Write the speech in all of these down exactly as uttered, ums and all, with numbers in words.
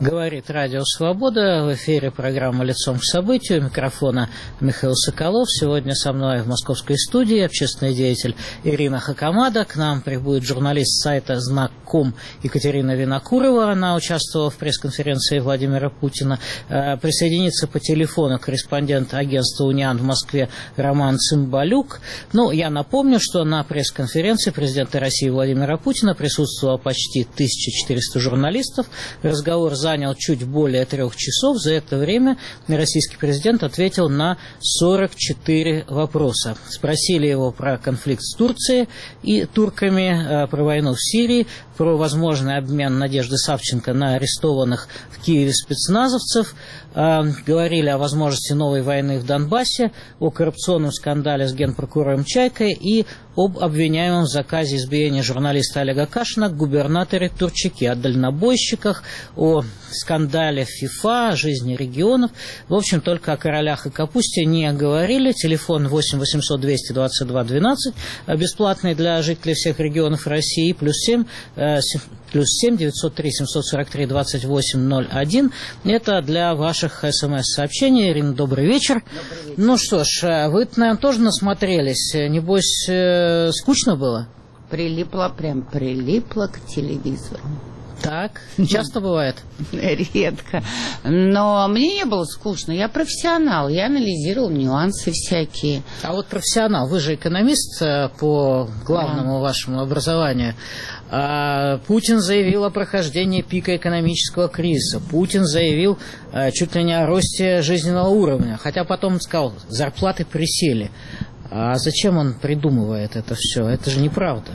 Говорит Радио Свобода. В эфире программа «Лицом к событию». У микрофона Михаил Соколов. Сегодня со мной в московской студии общественный деятель Ирина Хакамада. К нам прибудет журналист сайта знак точка ком Екатерина Винокурова. Она участвовала в пресс-конференции Владимира Путина. Присоединится по телефону корреспондент агентства «Униан» в Москве Роман Цымбалюк. Ну, я напомню, что на пресс-конференции президента России Владимира Путина присутствовало почти тысяча четыреста журналистов. Разговор занял чуть более трех часов. За это время российский президент ответил на сорок четыре вопроса. Спросили его про конфликт с Турцией и турками, про войну в Сирии, про возможный обмен Надежды Савченко на арестованных в Киеве спецназовцев, говорили о возможности новой войны в Донбассе, о коррупционном скандале с генпрокурором Чайкой и об обвиняемом в заказе избиения журналиста Олега Кашина губернаторе Турчаке, о дальнобойщиках, о скандале ФИФА, о жизни регионов. В общем, только о королях и капусте не говорили. Телефон восемь восемьсот двести двадцать два двенадцать, бесплатный для жителей всех регионов России, плюс семь, плюс семь девятьсот три семьсот сорок три двадцать восемь ноль один. Это для ваших смс-сообщений. Ирина, добрый вечер. Добрый вечер. Ну что ж, вы, наверное, тоже насмотрелись. Небось, скучно было? Прилипла, прям прилипла к телевизору. Так, часто бывает? Редко. Но мне не было скучно. Я профессионал, я анализировал нюансы всякие. А вот профессионал, вы же экономист по главному да. вашему образованию. А Путин заявил о прохождении пика экономического кризиса. Путин заявил а, чуть ли не о росте жизненного уровня. Хотя потом сказал, зарплаты присели. А зачем он придумывает это все? Это же неправда.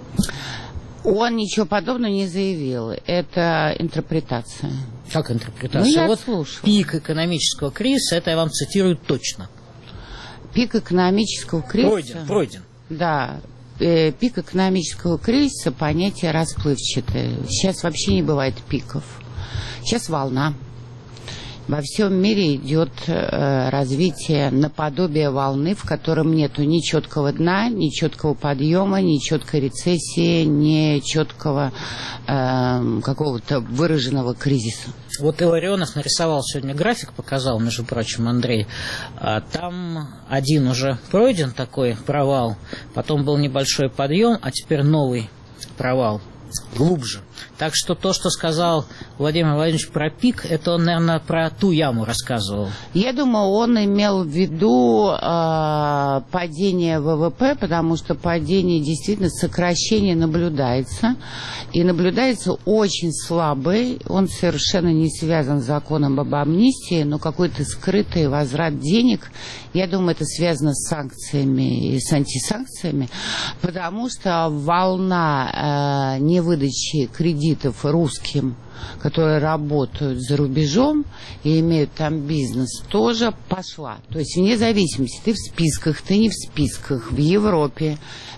Он ничего подобного не заявил. Это интерпретация. Как интерпретация? Ну, я вот слушала. Пик экономического кризиса, это я вам цитирую точно. Пик экономического кризиса... Пройден, пройден. Да. Э, пик экономического кризиса — понятие расплывчатое. Сейчас вообще не бывает пиков. Сейчас волна. Во всем мире идет э, развитие наподобие волны, в котором нету ни четкого дна, ни четкого подъема, ни четкой рецессии, ни четкого э, какого-то выраженного кризиса. Вот Илларионов нарисовал сегодня график, показал, между прочим, Андрей. Там один уже пройден такой провал, потом был небольшой подъем, а теперь новый провал, глубже. Так что то, что сказал Владимир Владимирович про пик, это он, наверное, про ту яму рассказывал. Я думаю, он имел в виду э, падение ВВП, потому что падение, действительно, сокращение наблюдается. И наблюдается очень слабый. Он совершенно не связан с законом об амнистии, но какой-то скрытый возврат денег. Я думаю, это связано с санкциями и с антисанкциями, потому что волна э, невыдачи кредитов русским, которые работают за рубежом и имеют там бизнес, тоже пошла. То есть вне зависимости, ты в списках, ты не в списках, в Европе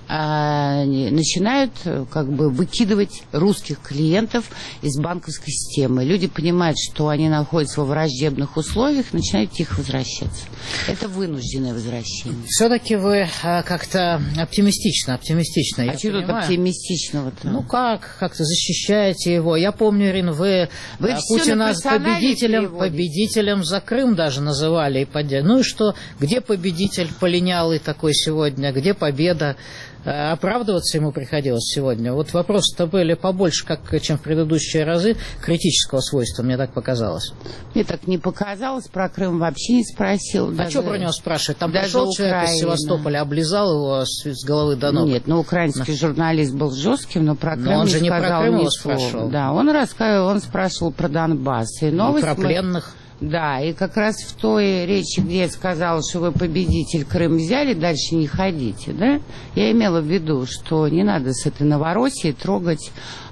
э, начинают как бы выкидывать русских клиентов из банковской системы. Люди понимают, что они находятся во враждебных условиях, начинают тихо возвращаться. Это вынужденное возвращение. Все-таки вы а, как-то оптимистично, оптимистично. А что тут оптимистичного-то? Ну как, как-то защищаете его. Я помню, Ирина, вы, вы а, Путина победителем, победителем за Крым даже называли. И поддерживали. Ну и что, где победитель полинялый такой сегодня, где победа? Оправдываться ему приходилось сегодня. Вот вопросы-то были побольше, как, чем в предыдущие разы, критического свойства, мне так показалось. Мне так не показалось, про Крым вообще не спросил. А даже, что про него спрашивать? Там пришел Украина. человек из Севастополя, облизал его с, с головы до ног. Нет, ну украинский но... журналист был жестким, но про Крым но он же не не сказал про Крым ни его слова. спрашивал. Да, он рассказывал, он спрашивал про Донбасс. И, новость и про мы... пленных. Да, и как раз в той речи, где я сказала, что вы победитель, Крым взяли, дальше не ходите, да, я имела в виду, что не надо с этой Новороссией трогать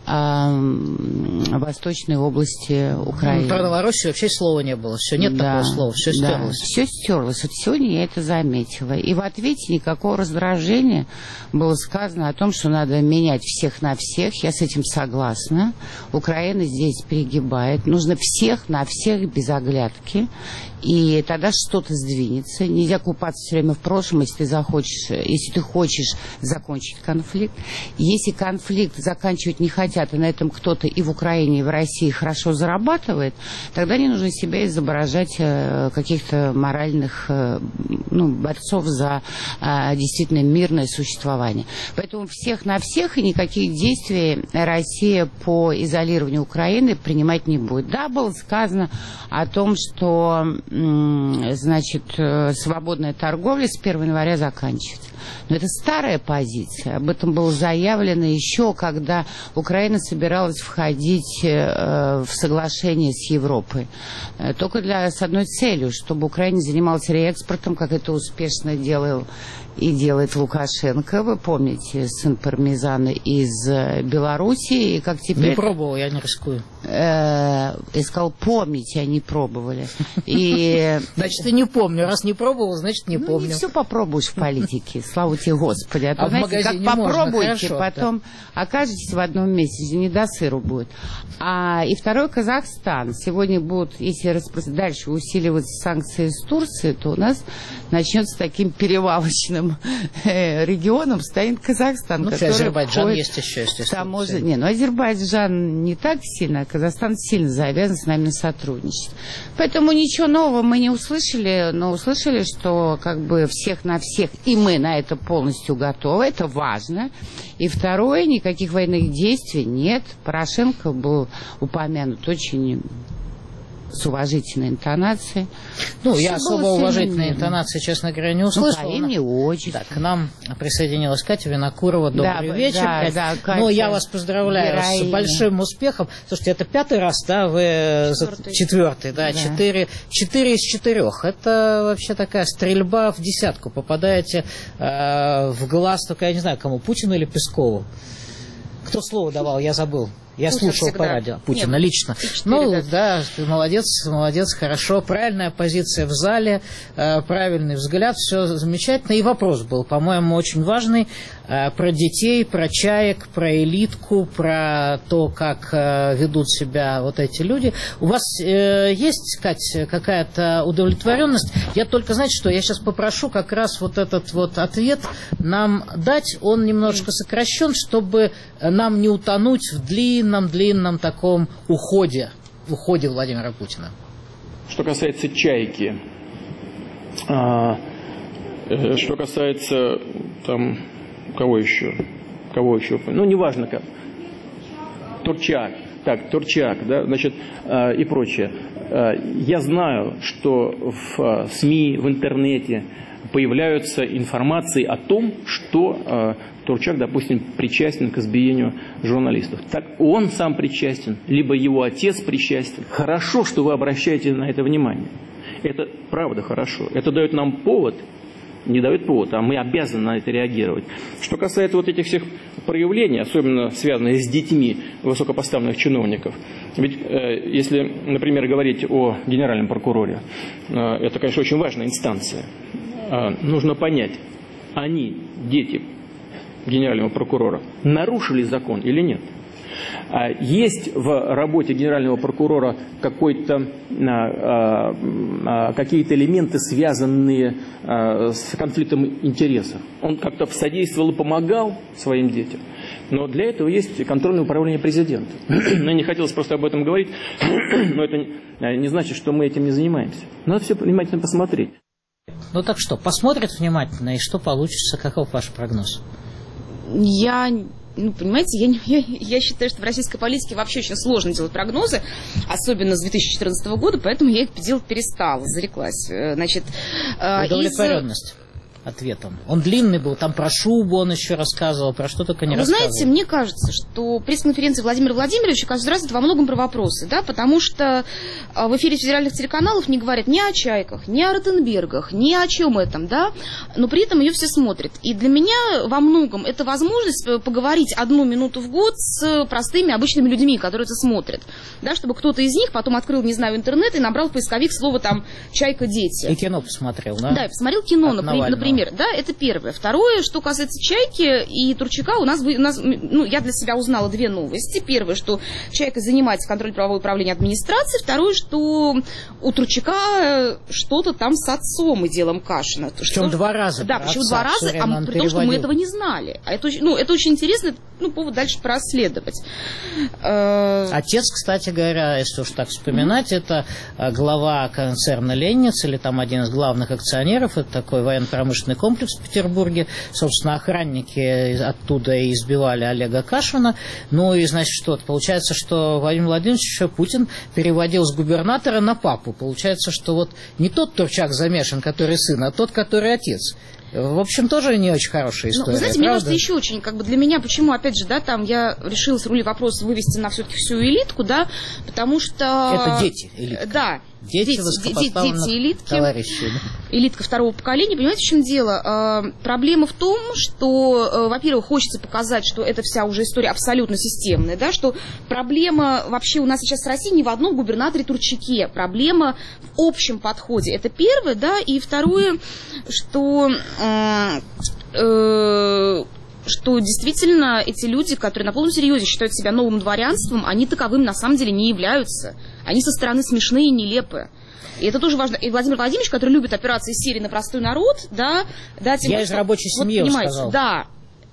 восточной области Украины. Ну, про Новороссию вообще слова не было. Все, нет да, такого слова, все стерлось. Да, все стерлось. Вот сегодня я это заметила. И в ответе никакого раздражения было сказано о том, что надо менять всех на всех. Я с этим согласна. Украина здесь перегибает. Нужно всех на всех без оглядки. И тогда что-то сдвинется. Нельзя купаться все время в прошлом, если ты захочешь, если ты хочешь закончить конфликт. Если конфликт заканчивать не хотят хотят, и на этом кто-то и в Украине, и в России хорошо зарабатывает, тогда не нужно себя изображать каких-то моральных, ну, борцов за действительно мирное существование. Поэтому всех на всех и никаких действий Россия по изолированию Украины принимать не будет. Да, было сказано о том, что, значит, свободная торговля с первого января заканчивается. Но это старая позиция. Об этом было заявлено еще, когда Украина собиралась входить в соглашение с Европой. Только для, с одной целью, чтобы Украина занималась реэкспортом, как это успешно делал и делает Лукашенко. Вы помните, сын пармезана из Белоруссии. И как теперь... Не пробовал, я не рискую. Я сказал, помните, а не пробовали. И... Значит, я не помню. Раз не пробовал, значит, не помню. Ну, не все попробуешь в политике. Слава тебе, Господи. А, то, а знаете, в магазине как попробуйте, можно, хорошо, потом да. окажетесь в одном месте, не до сыру будет. А, и второй, Казахстан. Сегодня будут, если распро... дальше усиливаться санкции с Турции, то у нас начнется таким перевалочным регионом станет Казахстан. Ну, который Азербайджан входит... есть еще, естественно. Может... Не, ну Азербайджан не так сильно, а Казахстан сильно завязан с нами сотрудничать. Поэтому ничего нового мы не услышали, но услышали, что как бы всех на всех, и мы на это полностью готовы, это важно. И второе, никаких военных действий нет. Порошенко был упомянут очень с уважительной интонацией. Ну, все я особо уважительной интонации, честно говоря, не услышала. Ну, не очень. Так, к нам присоединилась Катя Винокурова. Добрый да, вечер, да, Катя. Да, Катя. Ну, я вас поздравляю героиня. С большим успехом. Слушайте, это пятый раз, да, вы... Четвертый. Четвертый, да, да. Четыре, четыре из четырех. Это вообще такая стрельба в десятку. Попадаете э, в глаз, только я не знаю, кому, Путину или Пескову. Кто слово давал, я забыл. Я Путин слушал всегда. По радио Путина Нет, лично. Ну, ребята. Да, ты молодец, молодец, хорошо. Правильная позиция в зале, э, правильный взгляд, все замечательно. И вопрос был, по-моему, очень важный. Э, про детей, про чаек, про элитку, про то, как э, ведут себя вот эти люди. У вас э, есть, Кать, какая-то удовлетворенность? Я только, знаете что, я сейчас попрошу как раз вот этот вот ответ нам дать. Он немножко сокращен, чтобы нам не утонуть в длинном длинном таком уходе, уходе Владимира Путина. Что касается «Чайки», а, что касается там, кого еще, кого еще, ну, неважно как, Турчак, так, Турчак, да, значит, а, и прочее. А, я знаю, что в а, СМИ, в интернете появляются информации о том, что э, Турчак, допустим, причастен к избиению журналистов. Так он сам причастен, либо его отец причастен. Хорошо, что вы обращаете на это внимание. Это правда хорошо. Это дает нам повод, не дает повод, а мы обязаны на это реагировать. Что касается вот этих всех проявлений, особенно связанных с детьми высокопоставленных чиновников, ведь э, если, например, говорить о генеральном прокуроре, э, это, конечно, очень важная инстанция. Нужно понять, они, дети генерального прокурора, нарушили закон или нет. Есть в работе генерального прокурора какой-то, какие-то элементы, связанные с конфликтом интересов. Он как-то содействовал и помогал своим детям. Но для этого есть контрольное управление президента. Мне не хотелось просто об этом говорить, но это не значит, что мы этим не занимаемся. Надо все внимательно посмотреть. Ну так что, посмотрят внимательно, и что получится? Каков ваш прогноз? Я, ну, понимаете, я, я, я считаю, что в российской политике вообще очень сложно делать прогнозы, особенно с две тысячи четырнадцатого года, поэтому я их делать перестала, зареклась. Значит, удовлетворенность. Из... ответом. Он длинный был, там про шубу он еще рассказывал, про что только не Вы рассказывал. знаете, мне кажется, что пресс-конференция Владимира Владимировича каждый раз это во многом про вопросы, да, потому что в эфире федеральных телеканалов не говорят ни о Чайках, ни о Ротенбергах, ни о чем этом, да, но при этом ее все смотрят. И для меня во многом это возможность поговорить одну минуту в год с простыми обычными людьми, которые это смотрят, да, чтобы кто-то из них потом открыл, не знаю, интернет и набрал в поисковик слово там «Чайка, дети». И кино посмотрел, да? Да, я посмотрел кино, например. пример. Да, это первое. Второе, что касается «Чайки» и Турчака, у нас, у нас, ну, я для себя узнала две новости. Первое, что «Чайка» занимается контролем правового управления администрации. Второе, что у Турчака что-то там с отцом и делом Кашина. Причем что, два раза. Да, причем два раза, а при том, что мы этого не знали. А это, ну, это очень интересно, ну, повод дальше порасследовать. Отец, кстати говоря, если уж так вспоминать, это глава концерна «Ленниц», или там один из главных акционеров, это такой военно-промышленный комплекс в Петербурге. Собственно, охранники оттуда и избивали Олега Кашина. Ну и, значит, что? Получается, что Владимир Владимирович Путин переводил с губернатора на папу. Получается, что вот не тот Турчак замешан, который сын, а тот, который отец. В общем, тоже не очень хорошая история. Ну, вы знаете, правда? Мне кажется, еще очень, как бы для меня, почему, опять же, да, там я решила с рули вопрос вывести на все-таки всю элитку, да, потому что... Это дети элитка. Да. Дети, дети, дети элитки, товарищи. Элитка второго поколения. Понимаете, в чем дело? Проблема в том, что, во-первых, хочется показать, что эта вся уже история абсолютно системная, да, что проблема вообще у нас сейчас в России не в одном губернаторе Турчаке, проблема в общем подходе. Это первое, да, и второе, что... Э, э, что действительно эти люди, которые на полном серьезе считают себя новым дворянством, они таковым на самом деле не являются. Они со стороны смешные и нелепые. И это тоже важно. И Владимир Владимирович, который любит операции серии на простой народ, да, да, тем Я из рабочей семьи, вот, понимаете, сказал. Да.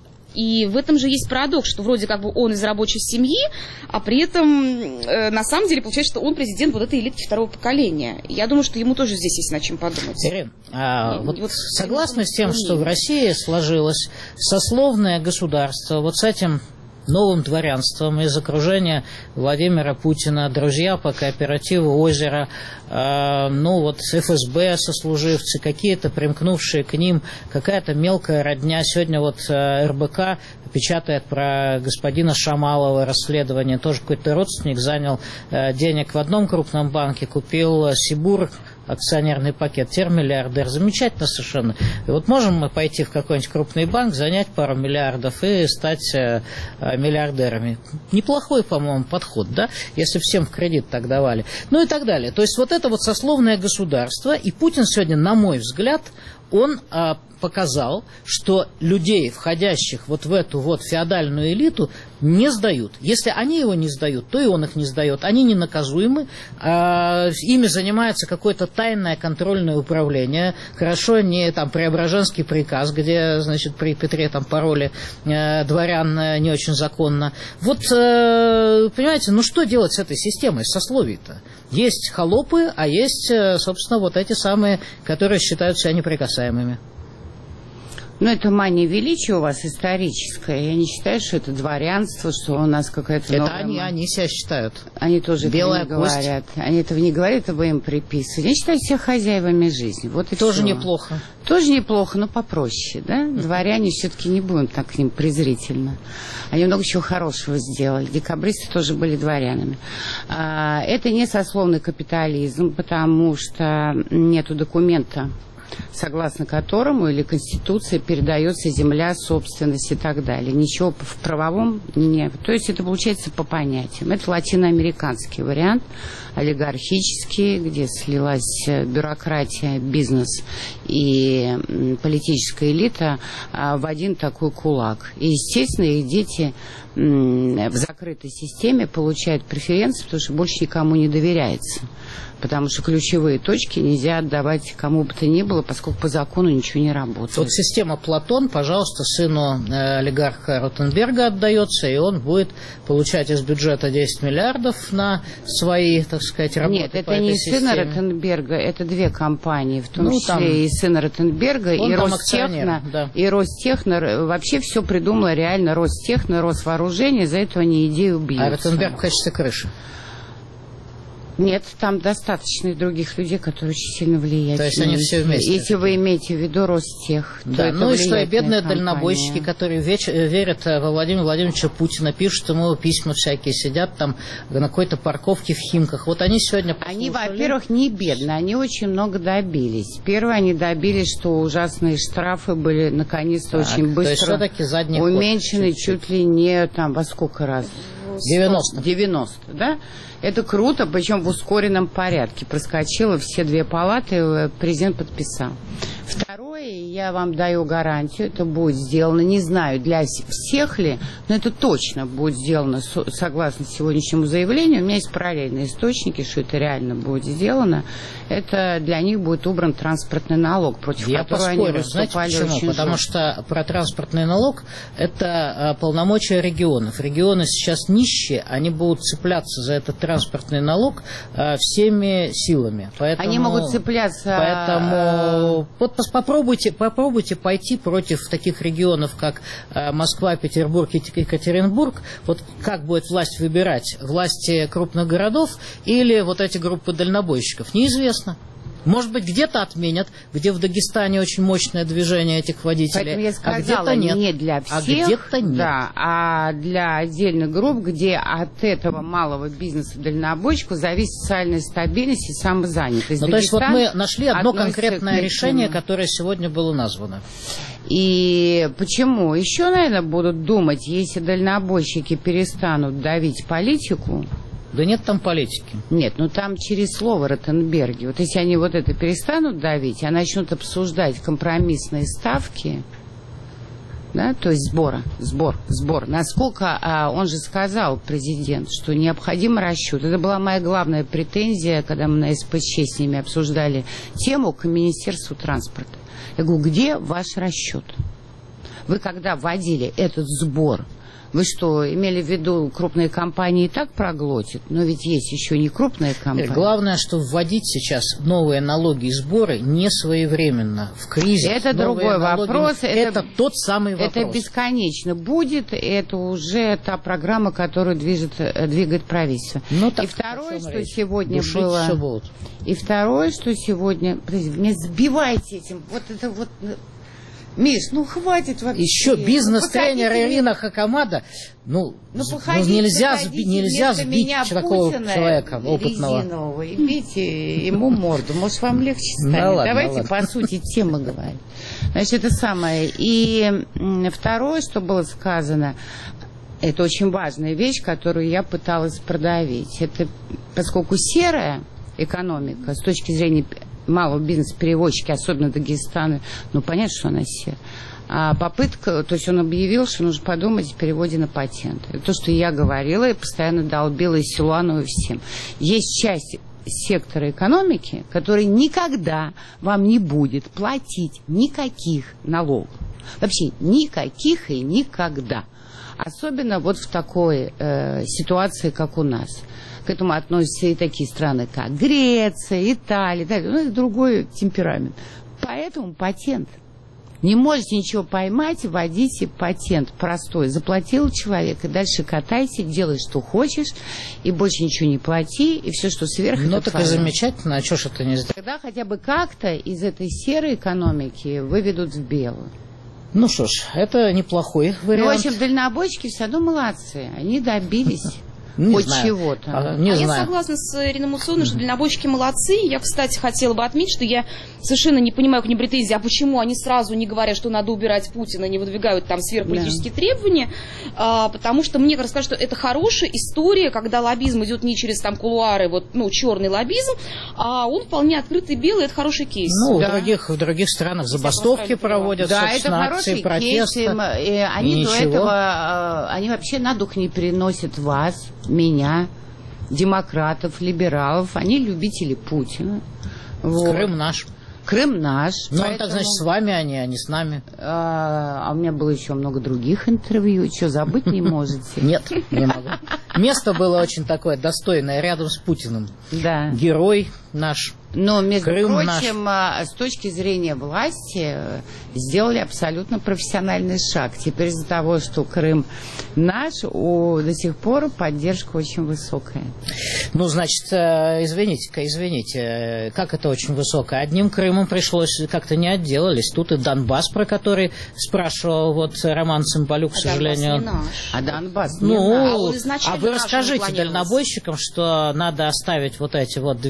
И в этом же есть парадокс, что вроде как бы он из рабочей семьи, а при этом э, на самом деле получается, что он президент вот этой элитки второго поколения. Я думаю, что ему тоже здесь есть над чем подумать. Ирина, а И, вот вот, согласна с тем, что в России сложилось сословное государство вот с этим новым дворянством из окружения Владимира Путина, друзья по кооперативу «Озеро», э, ну вот эф эс бэ сослуживцы, какие-то примкнувшие к ним, какая-то мелкая родня. Сегодня вот э, эр бэ ка печатает про господина Шамалова расследование. Тоже какой-то родственник занял э, денег в одном крупном банке, купил э, Сибур, акционерный пакет, теперь миллиардер. Замечательно совершенно. И вот можем мы пойти в какой-нибудь крупный банк, занять пару миллиардов и стать э, миллиардерами. Неплохой, по-моему, подход, да? Если всем в кредит так давали. Ну и так далее. То есть вот это вот сословное государство, и Путин сегодня, на мой взгляд, он а, показал, что людей, входящих вот в эту вот феодальную элиту, не сдают. Если они его не сдают, то и он их не сдает. Они не наказуемы, а, ими занимается какое-то тайное контрольное управление. Хорошо, не там Преображенский приказ, где, значит, при Петре там пароли э, дворян э, не очень законно. Вот, э, понимаете, ну что делать с этой системой, с сословий-то? Есть холопы, а есть, э, собственно, вот эти самые, которые считают себя неприкасаемыми. Ну, это мания величия у вас историческая. Я не считаю, что это дворянство, что у нас какая-то Это новая... они, они себя считают. Они тоже Белая этого не кость. говорят. Они этого не говорят, это вы им приписываете. Я считаю себя хозяевами жизни. Вот и Тоже все. неплохо. Тоже неплохо, но попроще, да? Дворяне все-таки не будем так к ним презрительно. Они много чего хорошего сделали. Декабристы тоже были дворянами. А, это не сословный капитализм, потому что нету документа, согласно которому или Конституции передается земля, собственность и так далее. Ничего в правовом нет. То есть это получается по понятиям. Это латиноамериканский вариант, олигархический, где слилась бюрократия, бизнес и политическая элита в один такой кулак. И, естественно, их дети в закрытой системе получают преференции, потому что больше никому не доверяется. Потому что ключевые точки нельзя отдавать кому бы то ни было, поскольку по закону ничего не работает. Вот система Платон, пожалуйста, сыну э, олигарха Ротенберга отдается, и он будет получать из бюджета десять миллиардов на свои, так сказать, работы. Нет, это по не этой сына системе. Ротенберга, это две компании, в том Ну, числе там, и сына Ротенберга, и Ростехно, да. и Ростехно. Вообще все придумала реально Ростехно, Росвооружение, за это они идею бьются. А Ротенберг в качестве крыши. Нет, там достаточно и других людей, которые очень сильно влияют. То есть они все вместе. Если вы имеете в виду Ростех, то Да, это ну и что, и бедные влиятельная дальнобойщики, компания. которые веч- верят во Владимира Владимировича Путина, пишут ему письма всякие, сидят там на какой-то парковке в Химках. Вот они сегодня Они, послушали. во-первых, не бедные, они очень много добились. Первое, они добились, что ужасные штрафы были наконец-то Так, очень то есть быстро все-таки задний ход уменьшены чуть-чуть. чуть ли не там во сколько раз? девяносто. девяносто, да? Это круто, причем в ускоренном порядке. Проскочило все две палаты, президент подписал. Второе. второе, я вам даю гарантию, это будет сделано, не знаю, для всех ли, но это точно будет сделано согласно сегодняшнему заявлению. У меня есть параллельные источники, что это реально будет сделано. Это для них будет убран транспортный налог, против я которого поспорю, они выступали. знаете почему? Очень Потому жестко. что про транспортный налог это полномочия регионов. Регионы сейчас нищие, они будут цепляться за этот транспортный налог всеми силами. Поэтому, они могут цепляться... Поэтому вот попробуйте, попробуйте пойти против таких регионов, как Москва, Петербург и Екатеринбург. Вот как будет власть выбирать? Власти крупных городов или вот эти группы дальнобойщиков? Неизвестно. Может быть, где-то отменят, где в Дагестане очень мощное движение этих водителей. Поэтому я сказала, а где-то нет. Не для всех, а где-то нет. Да, а для отдельных групп, где от этого малого бизнеса дальнобойщиков зависит социальная стабильность и самозанятость. Ну, то есть вот мы нашли одно относится конкретное к решение, которое сегодня было названо. И почему? Еще, наверное, будут думать, если дальнобойщики перестанут давить политику. Да нет там политики. Нет, ну там через слово Ротенберги. Вот если они вот это перестанут давить, а начнут обсуждать компромиссные ставки, да, то есть сбора, сбор, сбор. Насколько, а, он же сказал, президент, что необходим расчет. Это была моя главная претензия, когда мы на СПЧ с ними обсуждали тему к Министерству транспорта. Я говорю, где ваш расчет? Вы когда вводили этот сбор, вы что, имели в виду, крупные компании и так проглотят? Но ведь есть еще не крупные компании. Главное, что вводить сейчас новые налоги и сборы не своевременно. В кризис. Это другой налоги, вопрос. Это, это тот самый вопрос. Это бесконечно будет. Это уже та программа, которую движет, двигает правительство. Ну, так, и второе, что речь? сегодня Душить было... все будут. И второе, что сегодня... Подожди, меня сбивайте этим. Вот это вот... Миш, ну хватит вообще. Еще бизнес-тренер ну, Ирина Хакамада, ну, ну, ну нельзя, сби, нельзя сбить такого человека опытного. Резинового, и бейте ему морду, может вам легче станет. Да ладно, Давайте ладно. по сути темы говорим. Значит, это самое. И второе, что было сказано, это очень важная вещь, которую я пыталась продавить. Это поскольку серая экономика с точки зрения малого бизнеса, перевозчики, особенно Дагестана, ну, понятно, что она серая. А попытка, то есть он объявил, что нужно подумать о переводе на патент. Это то, что я говорила и постоянно долбила и Силуанову, и всем. Есть часть сектора экономики, который никогда вам не будет платить никаких налогов. Вообще никаких и никогда. Особенно вот в такой э, ситуации, как у нас. К этому относятся и такие страны, как Греция, Италия, да, ну, это другой темперамент. Поэтому патент. Не можете ничего поймать, вводите патент простой. Заплатил человек, и дальше катайся, делай, что хочешь, и больше ничего не плати, и все, что сверху... Ну, так и замечательно, а что ж это не сделать? Тогда хотя бы как-то из этой серой экономики выведут в белую. Ну что ж, это неплохой вариант. Ну, в общем, дальнобойщики все равно молодцы, они добились... Не Хоть знаю. чего-то. А, не а знаю. я согласна с Ириной Муцоновной, что дальнобойщики молодцы. Я, кстати, хотела бы отметить, что я совершенно не понимаю, к ним претензии, а почему они сразу не говорят, что надо убирать Путина, не выдвигают там сверхполитические да. требования, а, потому что мне кажется, что это хорошая история, когда лоббизм идет не через там кулуары, вот, ну, черный лоббизм, а он вполне открытый, белый, это хороший кейс. Ну, да. в, других, в других странах забастовки проводят, да, собственно, это акции протеста. Кейс, и они и до ничего. этого, они вообще на дух не переносят вас, меня, демократов, либералов, они любители Путина. Вот. Крым наш. Крым наш. Ну, поэтому... так, значит, с вами они, а не с нами. А, а у меня было еще много других интервью. Что, забыть не можете? Нет, не могу. Место было очень такое достойное, рядом с Путиным. Да. Герой наш. Но, между Крым прочим, наш. С точки зрения власти сделали абсолютно профессиональный шаг. Теперь из-за того, что Крым наш, у, до сих пор поддержка очень высокая. Ну, значит, извините-ка, извините, как это очень высокая? Одним Крымом пришлось, как-то не отделались. Тут и Донбасс, про который спрашивал вот Роман Цымбалюк, к а сожалению. Донбасс не наш. А Донбасс не Ну, наш. а, а вы расскажите дальнобойщикам, что надо оставить вот эти вот две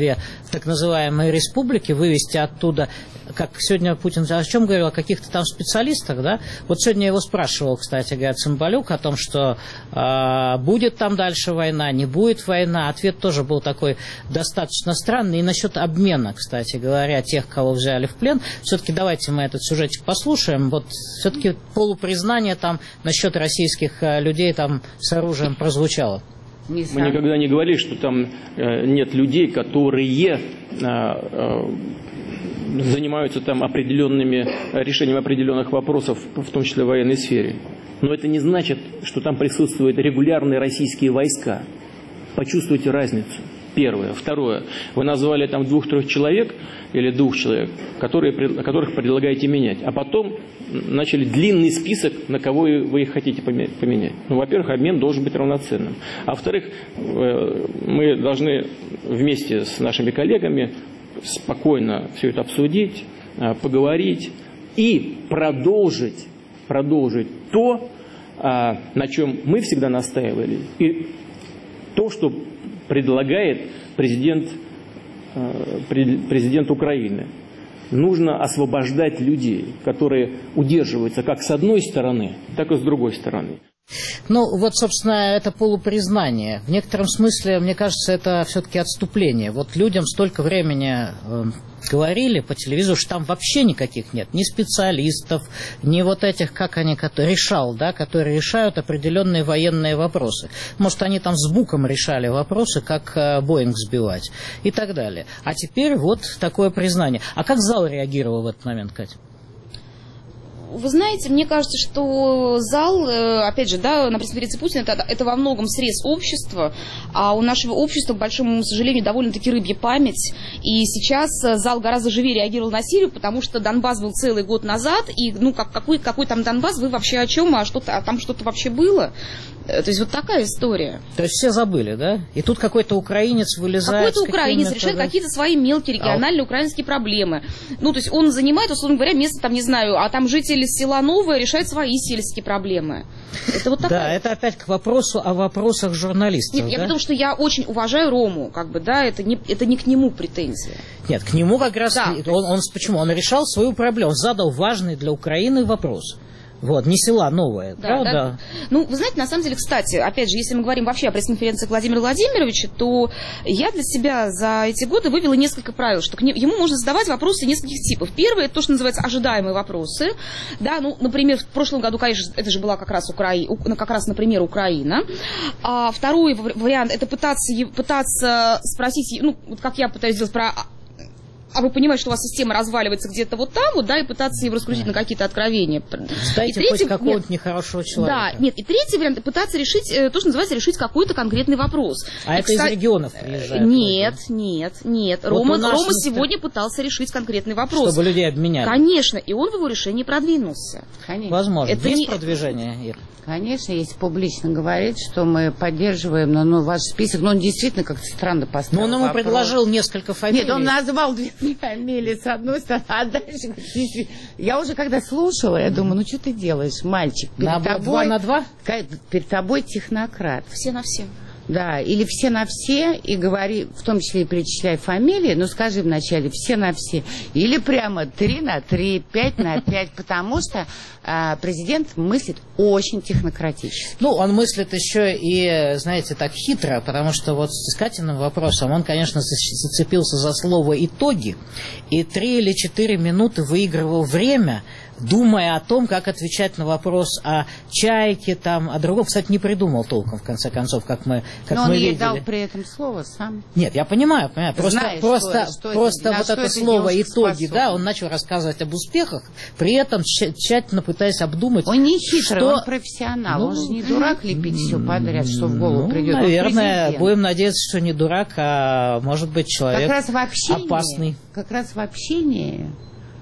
так называемые республики, вывести оттуда, как сегодня Путин о чем говорил, о каких-то там специалистах, да? Вот сегодня я его спрашивал, кстати говоря, Цымбалюк, о том, что э, будет там дальше война, не будет война. Ответ тоже был такой достаточно странный. И насчет обмена, кстати говоря, тех, кого взяли в плен, все-таки давайте мы этот сюжетик послушаем. Вот все-таки полупризнание там насчет российских э, людей там с оружием прозвучало. Мы никогда не говорили, что там э, нет людей, которые э, э, занимаются там определенными решением определенных вопросов, в том числе в военной сфере. Но это не значит, что там присутствуют регулярные российские войска. Почувствуйте разницу. Первое. Второе. Вы назвали там двух-трех человек или двух человек, которые, которых предлагаете менять. А потом начали длинный список, на кого вы их хотите поменять. Ну, во-первых, обмен должен быть равноценным. А во-вторых, мы должны вместе с нашими коллегами спокойно все это обсудить, поговорить и продолжить, продолжить то, на чем мы всегда настаивали, и то, что предлагает президент, президент Украины. Нужно освобождать людей, которые удерживаются как с одной стороны, так и с другой стороны. Ну, вот, собственно, это полупризнание. В некотором смысле, мне кажется, это все-таки отступление. Вот людям столько времени э, говорили по телевизору, что там вообще никаких нет. Ни специалистов, ни вот этих, как они, которые, решал, да, которые решают определенные военные вопросы. Может, они там с Буком решали вопросы, как э, Боинг сбивать и так далее. А теперь вот такое признание. А как зал реагировал в этот момент, Катя? Вы знаете, мне кажется, что зал, опять же, да, на пресс-конференции Путина, это, это во многом срез общества, а у нашего общества, к большому сожалению, довольно-таки рыбья память, и сейчас зал гораздо живее реагировал на Сирию, потому что Донбасс был целый год назад, и, ну, как, какой, какой там Донбасс, вы вообще о чем, а, что-то, а там что-то вообще было? То есть вот такая история. То есть все забыли, да? И тут какой-то украинец вылезает. Какой-то украинец решает да? какие-то свои мелкие региональные а... украинские проблемы. Ну, то есть он занимает, условно говоря, место, там, не знаю, а там жители села Новое решают свои сельские проблемы. Это вот такая... Да, это опять к вопросу о вопросах журналистов. Нет, да? я потому что я очень уважаю Рому, как бы, да, это не, это не к нему претензия. Нет, к нему как раз... Да. Он, он, почему? Он решал свою проблему, задал важный для Украины вопрос. Вот, не села Новое, да, правда? Да. Ну, вы знаете, на самом деле, кстати, опять же, если мы говорим вообще о пресс-конференции Владимира Владимировича, то я для себя за эти годы вывела несколько правил, что к нему, ему можно задавать вопросы нескольких типов. Первое, это то, что называется ожидаемые вопросы. Да, ну, например, в прошлом году, конечно, это же была как раз, Укра... как раз например, Украина. А второй вариант, это пытаться, пытаться спросить, ну, как я пытаюсь сделать про... А вы понимаете, что у вас система разваливается где-то вот там, вот, да, и пытаться его раскрутить да. на какие-то откровения. Дайте хоть какого-нибудь нехорошего человека. Да, нет, и третий вариант, пытаться решить, то, что называется, решить какой-то конкретный вопрос. А и, это кстати, из регионов приезжает? Нет, нет, нет. Вот Рома, Рома место... сегодня пытался решить конкретный вопрос. Чтобы людей обменяли. Конечно, и он в его решении продвинулся. Конечно. Возможно. Это есть не... продвижение, Ир? Конечно, если публично говорить, что мы поддерживаем, но ну, ваш список, но он действительно как-то странно поставил. Но он ему вопрос. предложил несколько фамилий. Нет, он назвал две фамилии с одной стороны, а дальше... Я уже когда слушала, я думаю, ну что ты делаешь, мальчик? Перед на тобой, два на два? Перед тобой технократ. Все на все. Да, или все на все, и говори, в том числе и перечисляй фамилии, но скажи вначале все на все, или прямо три на три, пять на пять, потому что а, президент мыслит очень технократически. Ну, он мыслит еще и, знаете, так хитро, потому что вот с Катиным вопросом он, конечно, зацепился за слово «итоги», и три или четыре минуты выигрывал время, думая о том, как отвечать на вопрос о чайке, там, о другом. Кстати, не придумал толком, в конце концов, как мы, как Но мы он ей видели. дал при этом слово сам. Нет, я понимаю, понимаю. Просто, Знаешь, просто, что, просто что вот это, это слово «итоги», способен. да, он начал рассказывать об успехах, при этом тщательно пытаясь обдумать. Он не хитрый, что... он профессионал. Ну, он же не дурак лепить все подряд, что в голову ну, придет. Наверное, будем надеяться, что не дурак, а может быть человек как раз в общении, опасный. Как раз в общении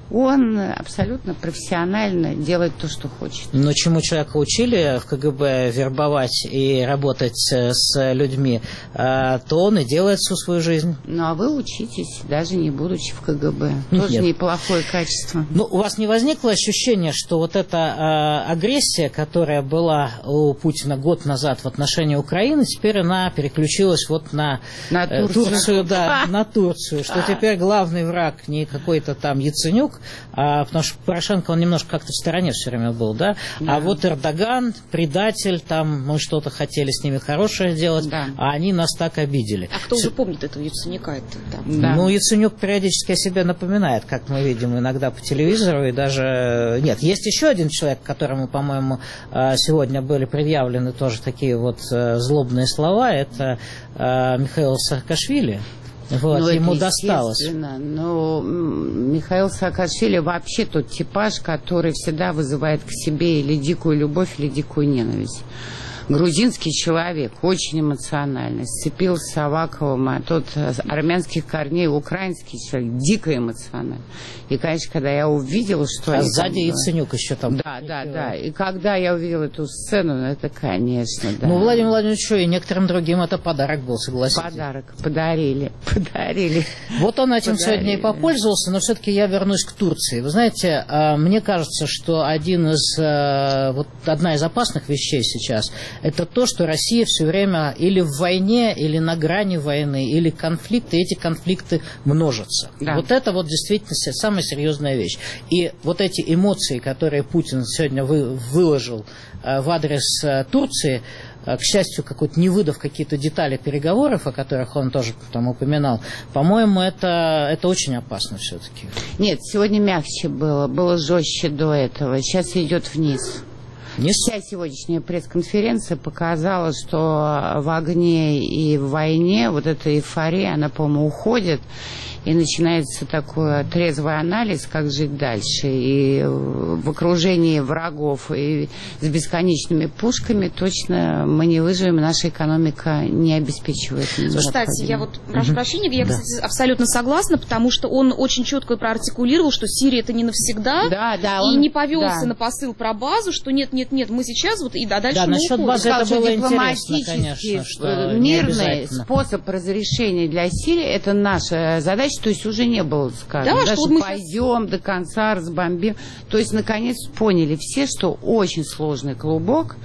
Он абсолютно профессионально делает то, что хочет. Но чему человека учили в КГБ вербовать и работать с людьми, то он и делает всю свою жизнь. Ну, а вы учитесь, даже не будучи в КГБ. Тоже Нет. неплохое качество. Ну, у вас не возникло ощущения, что вот эта э, агрессия, которая была у Путина год назад в отношении Украины, теперь она переключилась вот на, на э, Турцию, Турцию, да, на Турцию, что теперь главный враг не какой-то там Яценюк, а, потому что Порошенко, он немножко как-то в стороне все время был, да? Да. А вот Эрдоган, предатель, там мы что-то хотели с ними хорошее делать, да. а они нас так обидели. А кто уже помнит этого Яценюка? Это, да. Да. Ну, Яценюк периодически о себе напоминает, как мы видим иногда по телевизору, и даже... Нет, есть еще один человек, которому, по-моему, сегодня были предъявлены тоже такие вот злобные слова, это Михаил Саакашвили. Вот, ну, ему досталось. Но Михаил Саакашвили вообще тот типаж, который всегда вызывает к себе или дикую любовь, или дикую ненависть. Грузинский человек, очень эмоциональный, сцепился с Аваковым, а тот армянских корней, украинский человек, дико эмоциональный. И, конечно, когда я увидела, что... А они сзади там... Яценюк еще там. Да, да, да. И когда я увидела эту сцену, ну, это, конечно, да. Ну, Владимир Владимирович и некоторым другим это подарок был, согласитесь. Подарок. Подарили. Подарили. Вот он этим Подарили. сегодня и попользовался, но все-таки я вернусь к Турции. Вы знаете, мне кажется, что один из, вот одна из опасных вещей сейчас – это то, что Россия все время или в войне, или на грани войны, или конфликты, и эти конфликты множатся. Да. Вот это вот действительно самая серьезная вещь. И вот эти эмоции, которые Путин сегодня вы, выложил в адрес Турции, к счастью, какой-то не выдав какие-то детали переговоров, о которых он тоже там упоминал, по-моему, это, это очень опасно все-таки. Нет, сегодня мягче было, было жестче до этого, сейчас идет вниз. Не... Вся сегодняшняя пресс-конференция показала, что в огне и в войне вот эта эйфория, она, по-моему, уходит. И начинается такой трезвый анализ, как жить дальше. И в окружении врагов и с бесконечными пушками точно мы не выживем, наша экономика не обеспечивает. Кстати, я вот прошу угу. прощения, я, да. кстати, абсолютно согласна, потому что он очень четко проартикулировал, что Сирия это не навсегда, да, да, и он, не повелся да. на посыл про базу, что нет, нет, нет, мы сейчас вот и да, дальше да, мы насчет уходим. базы это было интересно, конечно, что мирный способ разрешения для Сирии – это наша задача. То есть уже не было сказано, да, да, что, что мы пойдем сейчас... до конца, разбомбим. То есть, наконец, поняли все, что очень сложный клубок,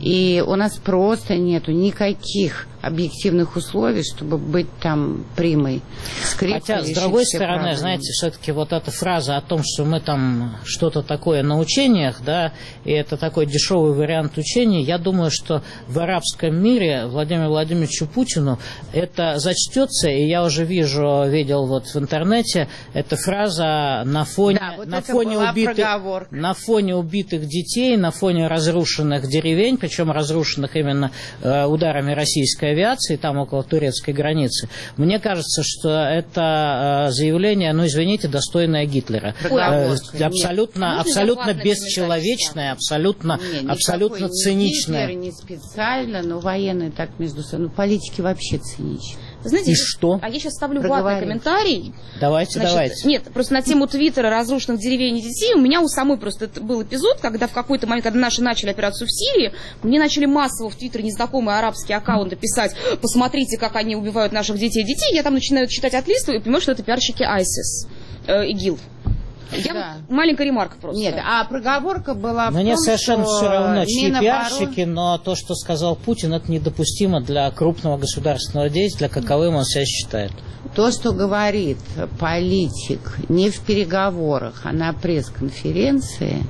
и у нас просто нету никаких объективных условий, чтобы быть там примой. Хотя, с другой стороны, проблемы. Знаете, все-таки вот эта фраза о том, что мы там что-то такое на учениях, да, и это такой дешевый вариант учений, я думаю, что в арабском мире Владимиру Владимировичу Путину это зачтется, и я уже вижу, видел вот в интернете, эта фраза на фоне, да, вот на фоне убитых, на фоне убитых детей, на фоне разрушенных деревень, причем разрушенных именно э, ударами российской авиации, там около турецкой границы. Мне кажется, что это э, заявление, ну, извините, достойное Гитлера. Э, абсолютно, абсолютно бесчеловечное, абсолютно, не, абсолютно циничное. Гитлер не специально, но военные так между собой. Ну, политики вообще циничны. Знаете, и что? А я сейчас ставлю ватный комментарий. Давайте, Значит, давайте. Нет, просто на тему Твиттера разрушенных деревень и детей у меня у самой просто это был эпизод, когда в какой-то момент, когда наши начали операцию в Сирии, мне начали массово в Твиттере незнакомые арабские аккаунты писать: посмотрите, как они убивают наших детей и детей. Я там начинаю читать, отлистываю и понимаю, что это пиарщики айсис, э, ИГИЛ. Я да. вот, маленькая ремарка просто. Нет, а проговорка была Мне в том, совершенно что все равно, чьи Миноборон... пиарщики, но то, что сказал Путин, это недопустимо для крупного государственного деятеля, каковым он себя считает. То, что говорит политик не в переговорах, а на пресс-конференции,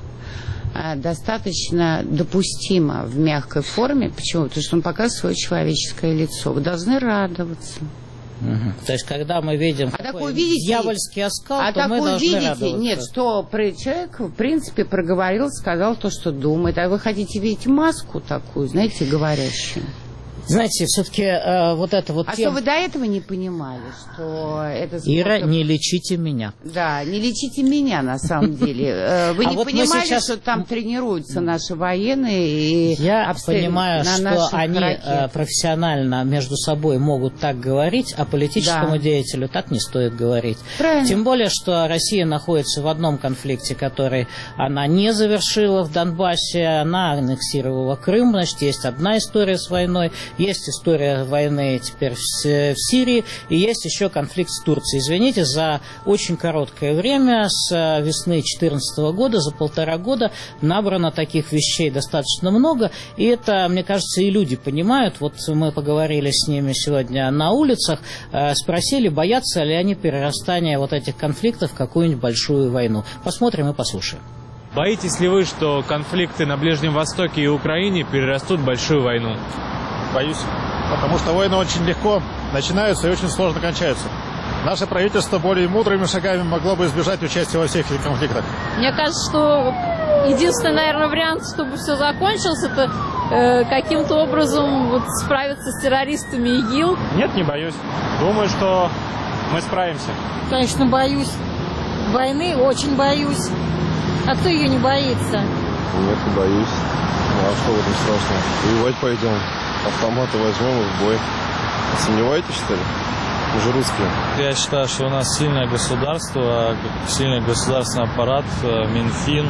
достаточно допустимо в мягкой форме. Почему? Потому что он показывает свое человеческое лицо. Вы должны радоваться. Угу. То есть, когда мы видим а такой видите, дьявольский оскал, а то мы должны видите, радоваться. Нет, что человек, в принципе, проговорил, сказал то, что думает. А вы хотите видеть маску такую, знаете, говорящую? Знаете, все-таки э, вот это вот... А тем... что вы до этого не понимали, что это способ... Ира, не лечите меня. Да, не лечите меня, на самом деле. Вы а не вот понимали, сейчас... что там тренируются наши военные и Я понимаю, на что они ракетах. профессионально между собой могут так говорить, а политическому да. деятелю так не стоит говорить. Правильно. Тем более, что Россия находится в одном конфликте, который она не завершила в Донбассе, она аннексировала Крым, значит, есть одна история с войной, есть история войны теперь в Сирии, и есть еще конфликт с Турцией. Извините, за очень короткое время, с весны две тысячи четырнадцатого года, за полтора года набрано таких вещей достаточно много, и это, мне кажется, и люди понимают. Вот мы поговорили с ними сегодня на улицах, спросили, боятся ли они перерастания вот этих конфликтов в какую-нибудь большую войну. Посмотрим и послушаем. Боитесь ли вы, что конфликты на Ближнем Востоке и Украине перерастут в большую войну? Боюсь, потому что войны очень легко начинаются и очень сложно кончаются. Наше правительство более мудрыми шагами могло бы избежать участия во всех этих конфликтах. Мне кажется, что единственный, наверное, вариант, чтобы все закончилось, это э, каким-то образом вот, справиться с террористами ИГИЛ. Нет, не боюсь. Думаю, что мы справимся. Конечно, боюсь. Войны очень боюсь. А кто ее не боится? Нет, не боюсь. Ну, а что в этом страшного? Воевать пойдем. Автоматы возьмем и в бой. Сомневаетесь, что ли? Мы же русские. Я считаю, что у нас сильное государство, сильный государственный аппарат, Минфин,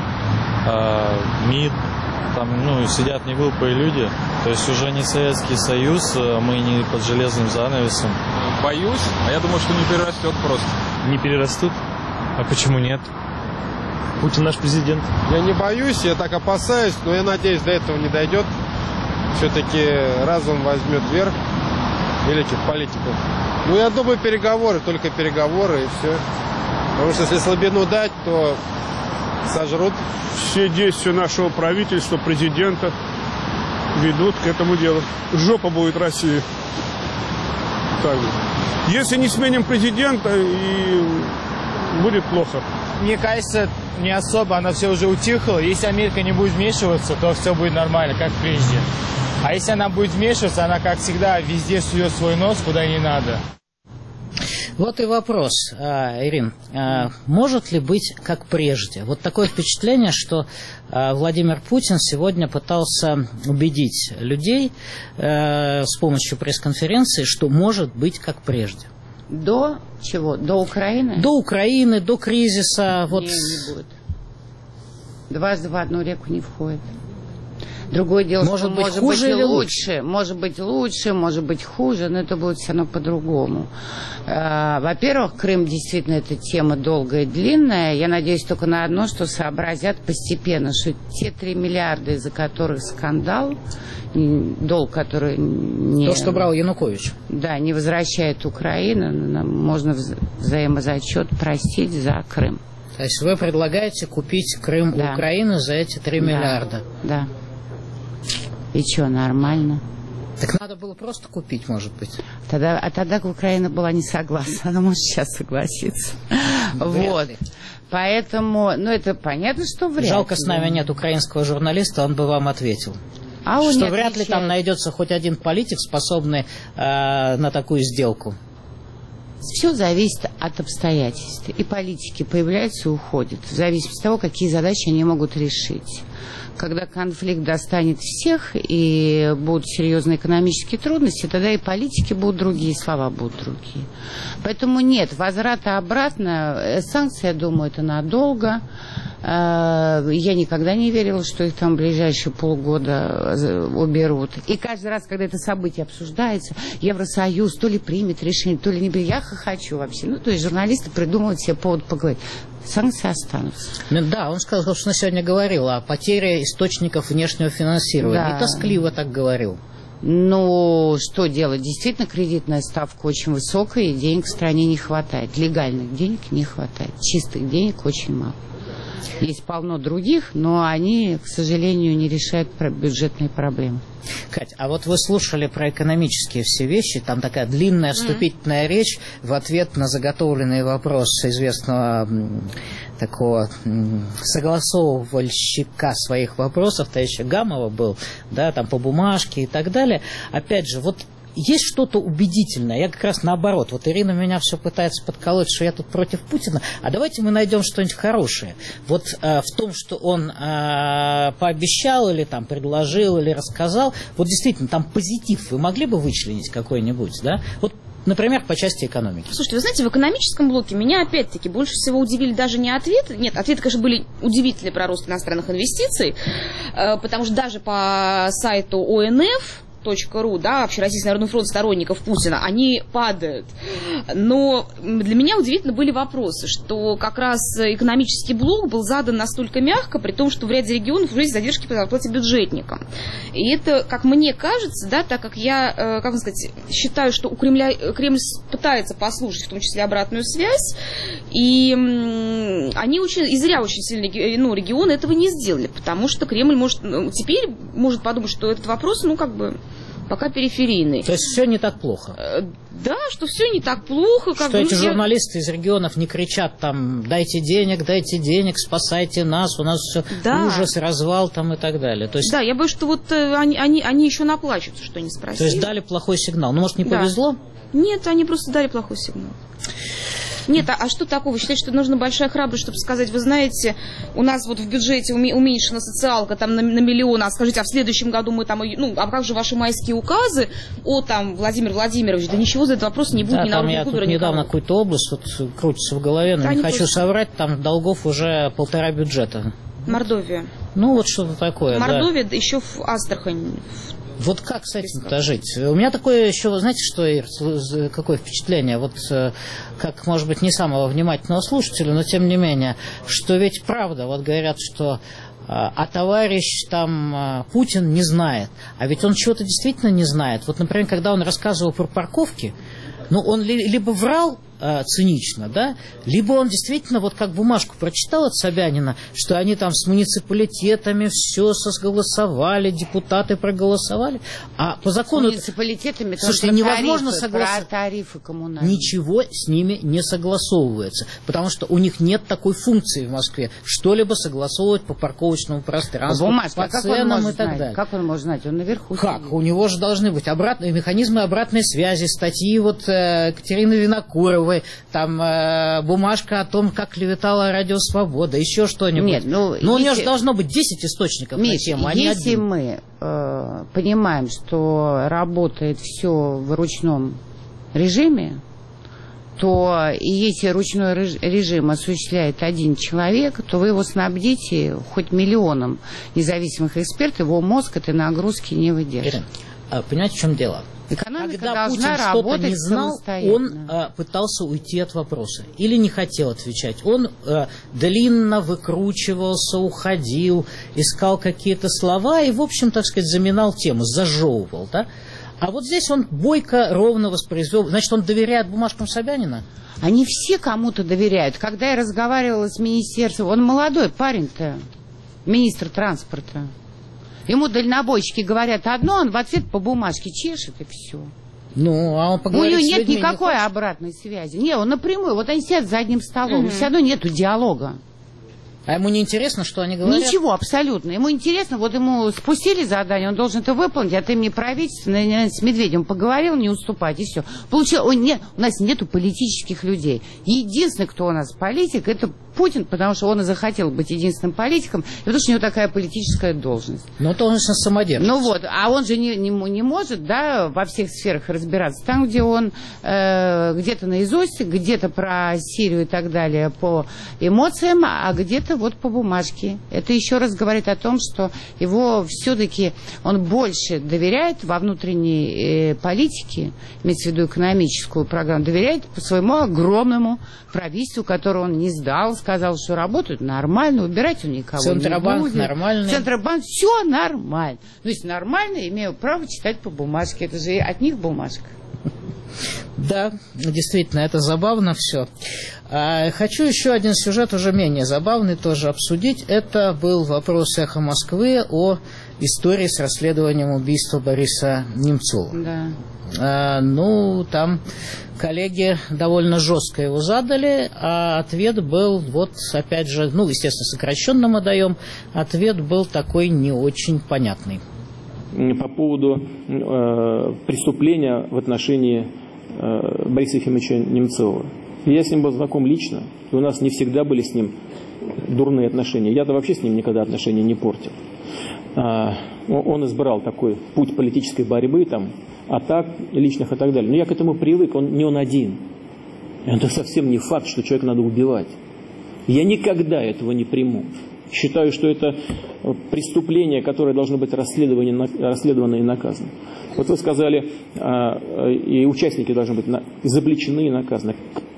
МИД. Там ну, сидят неглупые люди. То есть уже не Советский Союз, мы не под железным занавесом. Боюсь, а я думаю, что не перерастет просто. Не перерастут? А почему нет? Путин наш президент. Я не боюсь, я так опасаюсь, но я надеюсь, до этого не дойдет. Все-таки разум возьмет верх великих политиков. Ну, я думаю, переговоры, только переговоры и все. Потому что если слабину дать, то сожрут. Все действия нашего правительства, президента ведут к этому делу. Жопа будет России. Так. Если не сменим президента, и будет плохо. Мне кажется, не особо, она все уже утихла. Если Америка не будет вмешиваться, то все будет нормально, как прежде. А если она будет вмешиваться, она, как всегда, везде сует свой нос, куда не надо. Вот и вопрос, Ирин, может ли быть как прежде? Вот такое впечатление, что Владимир Путин сегодня пытался убедить людей с помощью пресс-конференции, что может быть как прежде. До чего? До Украины? До Украины, до кризиса. Вот... Не, не будет. Дважды в одну реку не входит. Другое дело, может что быть, может хуже быть и или лучше. лучше. Может быть лучше, может быть хуже, но это будет все равно по-другому. Во-первых, Крым действительно это тема долгая и длинная. Я надеюсь только на одно, что сообразят постепенно, что те три миллиарда, из-за которых скандал, долг, который не... То, что брал Янукович. Да, не возвращает Украина, можно вза взаимозачет простить за Крым. То есть вы предлагаете купить Крым да. у Украины за эти три миллиарда? Да. И что, нормально? Так надо было просто купить, может быть. Тогда, а тогда Украина была не согласна. Она может сейчас согласиться. Вот. Поэтому, ну это понятно, что вряд ли. Жалко, с нами нет украинского журналиста, он бы вам ответил. А он что вряд ли там найдется хоть один политик, способный э, на такую сделку. Все зависит от обстоятельств. И политики появляются и уходят. В зависимости от того, какие задачи они могут решить. Когда конфликт достанет всех и будут серьезные экономические трудности, тогда и политики будут другие, слова будут другие. Поэтому нет, возврата обратно, санкции, я думаю, это надолго. Я никогда не верила, что их там в ближайшие полгода уберут. И каждый раз, когда это событие обсуждается, Евросоюз то ли примет решение, то ли не примет. Я хохочу вообще. Ну, то есть журналисты придумывают себе повод поговорить. Санкции останутся. Да, он сказал, что сегодня говорил о потере источников внешнего финансирования. Да. И тоскливо так говорил. Ну, что делать? Действительно, кредитная ставка очень высокая, и денег в стране не хватает. Легальных денег не хватает. Чистых денег очень мало. Есть полно других, но они, к сожалению, не решают бюджетные проблемы. Кать, а вот вы слушали про экономические все вещи, там такая длинная вступительная mm-hmm. речь в ответ на заготовленный вопрос известного такого согласовывальщика своих вопросов, товарища Гамова был, да, там по бумажке и так далее. Опять же, вот есть что-то убедительное. Я как раз наоборот. Вот Ирина меня все пытается подколоть, что я тут против Путина. А давайте мы найдем что-нибудь хорошее. Вот э, в том, что он э, пообещал или там предложил или рассказал, вот действительно там позитив вы могли бы вычленить какой-нибудь, да? Вот, например, по части экономики. Слушайте, вы знаете, в экономическом блоке меня опять-таки больше всего удивили даже не ответы. Нет, ответы, конечно, были удивительные про рост иностранных инвестиций, э, потому что даже по сайту О Эн Эф точка ру, да, Общероссийский народный фронт сторонников Путина, они падают. Но для меня удивительно были вопросы, что как раз экономический блок был задан настолько мягко, при том, что в ряде регионов уже есть задержки по зарплате бюджетникам. И это, как мне кажется, да, так как я, как вам сказать, считаю, что у Кремля, Кремль пытается послушать, в том числе обратную связь, и они очень, и зря очень сильно, ну, регионы этого не сделали, потому что Кремль может, теперь может подумать, что этот вопрос, ну, как бы, пока периферийный. То есть все не так плохо? Да, что все не так плохо. Как что бы, эти я... журналисты из регионов не кричат там: дайте денег, дайте денег, спасайте нас, у нас все да. ужас, развал там и так далее. То есть... Да, я боюсь, что вот э, они, они, они еще наплачутся, что не спросили. То есть дали плохой сигнал. Ну, может, не да. повезло? Нет, они просто дали плохой сигнал. Нет, а, а что такого? Вы считаете, что нужна большая храбрость, чтобы сказать, вы знаете, у нас вот в бюджете уме, уменьшена социалка там на, на миллион, а скажите, а в следующем году мы там, ну, а как же ваши майские указы? О, там, Владимир Владимирович, да ничего за этот вопрос не будет, да, ни там народного я кубера, тут недавно никого. какую-то область вот крутится в голове, но да, не хочу просто... соврать, там долгов уже полтора бюджета. Мордовия. Ну, вот что-то такое, Мордовия, да. да, еще в Астрахань. Вот как с этим-то жить? У меня такое еще, вы знаете, что, Ир, какое впечатление, вот как, может быть, не самого внимательного слушателя, но тем не менее, что ведь правда, вот говорят, что а товарищ там Путин не знает, а ведь он чего-то действительно не знает. Вот, например, когда он рассказывал про парковки, ну, он либо врал э, цинично, да, либо он действительно, вот как бумажку прочитал от Собянина, что они там с муниципалитетами все согласовали, депутаты проголосовали, а по закону... С муниципалитетами, слушайте, невозможно согласовать. Про тарифы коммунальные. Ничего с ними не согласовывается, потому что у них нет такой функции в Москве, что-либо согласовывать по парковочному пространству, бумажка, по а ценам и так знать? далее. Как он может знать? Он наверху. Как? Сидит. У него же должны быть обратные механизмы обратной связи, статьи вот э, Катерины Винокуровой, там э, бумажка о том, как клеветала Радио Свобода, еще что-нибудь. Нет, ну, Но если... у него же должно быть десять источников Миш, на тему, а не если один. мы э, понимаем, что работает все в ручном режиме, то и если ручной режим осуществляет один человек, то вы его снабдите хоть миллионом независимых экспертов, его мозг этой нагрузки не выдержит. Ирина, понимаете, в чем дело? Экономика Когда Путин что-то не знал, он э, пытался уйти от вопроса. Или не хотел отвечать. Он э, длинно выкручивался, уходил, искал какие-то слова и, в общем, так сказать, заминал тему, зажевывал, да? А вот здесь он бойко, ровно воспроизвел. Значит, он доверяет бумажкам Собянина? Они все кому-то доверяют. Когда я разговаривала с министерством, он молодой парень-то, министр транспорта. Ему дальнобойщики говорят одно, он в ответ по бумажке чешет и все. Ну, а он поговорит У него с нет людьми никакой не обратной связи. Не, он напрямую, вот они сидят за одним столом, Угу. все равно нету диалога. А ему не интересно, что они говорят? Ничего, абсолютно. Ему интересно, вот ему спустили задание, он должен это выполнить, а ты мне правительство, с Медведевым поговорил, не уступать, и все. Получил, он не, у нас нету политических людей. Единственный, кто у нас политик, это Путин, потому что он и захотел быть единственным политиком, и потому что у него такая политическая должность. Ну, то он же самодержец. Ну вот, а он же не, не, не может, да, во всех сферах разбираться. Там, где он э, где-то наизусть, где-то про Сирию и так далее по эмоциям, а где-то вот по бумажке. Это еще раз говорит о том, что его все-таки он больше доверяет во внутренней э, политике, имеется в виду экономическую программу, доверяет по своему огромному правительству, которое он не сдал, сказал, что работают нормально, убирать он никого Центробанк не будет. нормальный. Центробанк, все нормально. То есть нормально, имею право читать по бумажке. Это же от них бумажка. Да, действительно, это забавно все. А, хочу еще один сюжет, уже менее забавный, тоже обсудить. Это был вопрос «Эхо Москвы» о истории с расследованием убийства Бориса Немцова. Да. А, ну, там коллеги довольно жестко его задали, а ответ был, вот, опять же, ну, естественно, сокращенно мы даем, ответ был такой не очень понятный. По поводу э, преступления в отношении э, Бориса Ефимовича Немцова. Я с ним был знаком лично, и у нас не всегда были с ним дурные отношения. Я-то вообще с ним никогда отношения не портил. А, он избрал такой путь политической борьбы, там, атак личных и так далее. Но я к этому привык, он не он один. И это совсем не факт, что человека надо убивать. Я никогда этого не приму. Считаю, что это преступление, которое должно быть расследовано, расследовано и наказано. Вот вы сказали, и участники должны быть изобличены и наказаны.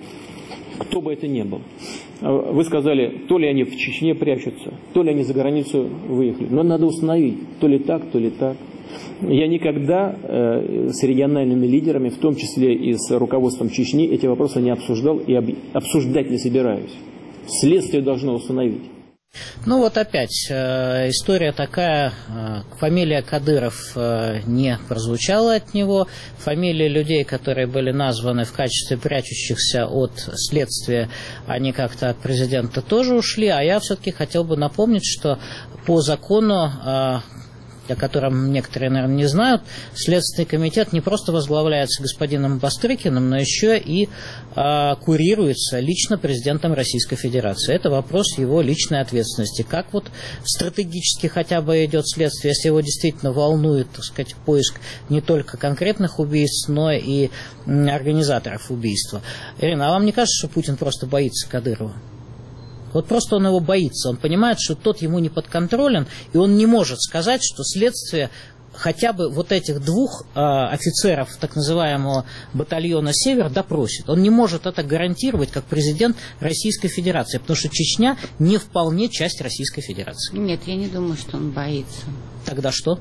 Кто бы это ни был. Вы сказали, то ли они в Чечне прячутся, то ли они за границу выехали. Но надо установить, то ли так, то ли так. Я никогда э, с региональными лидерами, в том числе и с руководством Чечни, эти вопросы не обсуждал и об, обсуждать не собираюсь. Следствие должно установить. Ну вот опять э, история такая, э, фамилия Кадыров э, не прозвучала от него, фамилии людей, которые были названы в качестве прячущихся от следствия, они как-то от президента тоже ушли, а я все-таки хотел бы напомнить, что по закону, э, о котором некоторые, наверное, не знают, Следственный комитет не просто возглавляется господином Бастрыкиным, но еще и а, курируется лично президентом Российской Федерации. Это вопрос его личной ответственности. Как вот стратегически хотя бы идет следствие, если его действительно волнует, так сказать, поиск не только конкретных убийств, но и м, организаторов убийства. Ирина, а вам не кажется, что Путин просто боится Кадырова? Вот просто он его боится, он понимает, что тот ему не подконтролен, и он не может сказать, что следствие хотя бы вот этих двух э, офицеров так называемого батальона «Север» допросит. Он не может это гарантировать как президент Российской Федерации, потому что Чечня не вполне часть Российской Федерации. Нет, я не думаю, что он боится. Тогда что?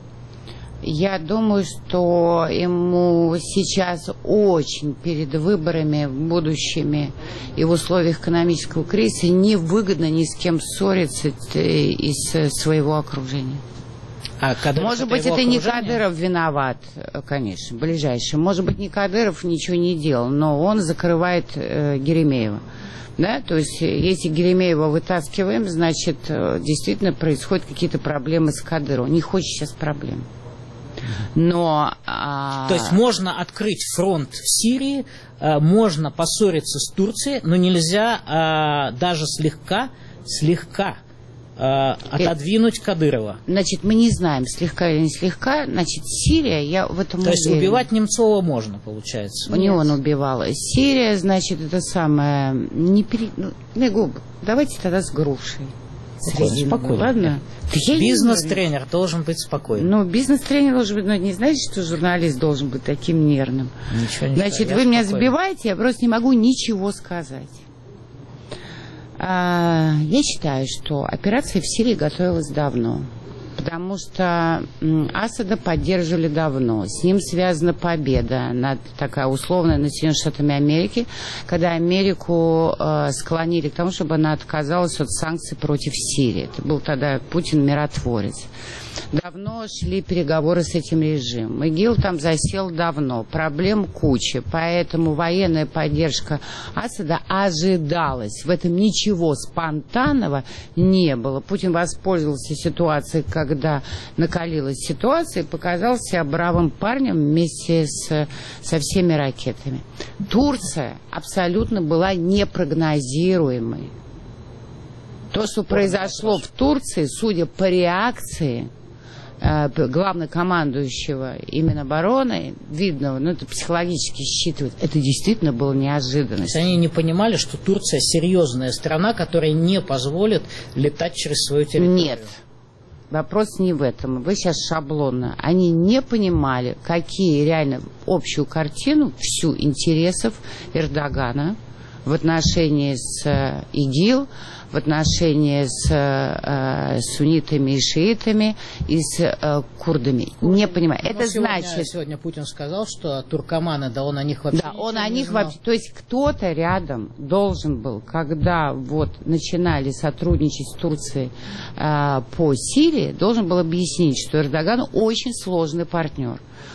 Я думаю, что ему сейчас очень перед выборами будущими и в условиях экономического кризиса невыгодно ни с кем ссориться из своего окружения. А Может быть, это не Кадыров виноват, конечно, ближайший. Может быть, не Кадыров ничего не делал, но он закрывает э, Геремеева. Да? То есть, если Геремеева вытаскиваем, значит, действительно происходят какие-то проблемы с Кадыровым. Не хочет сейчас проблем. Но, а... То есть можно открыть фронт в Сирии, можно поссориться с Турцией, но нельзя а, даже слегка, слегка а, отодвинуть Кадырова. Значит, мы не знаем, слегка или не слегка. Значит, Сирия, я в этом То уверена. есть убивать Немцова можно, получается? У него он убивал. Сирия, значит, это самое... Не пере... ну, давайте тогда с грушей. Спокойно, спокойно. Ладно? Бизнес-тренер должен быть спокойным. Ну, бизнес-тренер должен быть, но не знаете, что журналист должен быть таким нервным. Ничего не Значит, знаю, вы меня спокойно. сбиваете, я просто не могу ничего сказать. А, я считаю, что операция в Сирии готовилась давно. Потому что Асада поддерживали давно. С ним связана победа, над, такая условная, над Соединенными Штатами Америки, когда Америку э, склонили к тому, чтобы она отказалась от санкций против Сирии. Это был тогда Путин миротворец. Давно шли переговоры с этим режимом. ИГИЛ там засел давно. Проблем куча. Поэтому военная поддержка Асада ожидалась. В этом ничего спонтанного не было. Путин воспользовался ситуацией, когда накалилась ситуация, и показался себя бравым парнем вместе с, со всеми ракетами. Турция абсолютно была непрогнозируемой. То, что произошло в Турции, судя по реакции главнокомандующего именно обороны, видного, ну это психологически считывает, это действительно было неожиданностью. Они не понимали, что Турция серьезная страна, которая не позволит летать через свою территорию. Нет. Вопрос не в этом. Вы сейчас шаблонно. Они не понимали, какие реально общую картину, всю интересов Эрдогана в отношении с ИГИЛ, в отношении с э, суннитами и шиитами и с э, курдами. Не понимаю. Это сегодня, значит... Сегодня Путин сказал, что туркоманы, да он о них вообще Да, он о них вообще... То есть кто-то рядом должен был, когда вот начинали сотрудничать с Турцией э, по Сирии, должен был объяснить, что Эрдоган очень сложный партнер.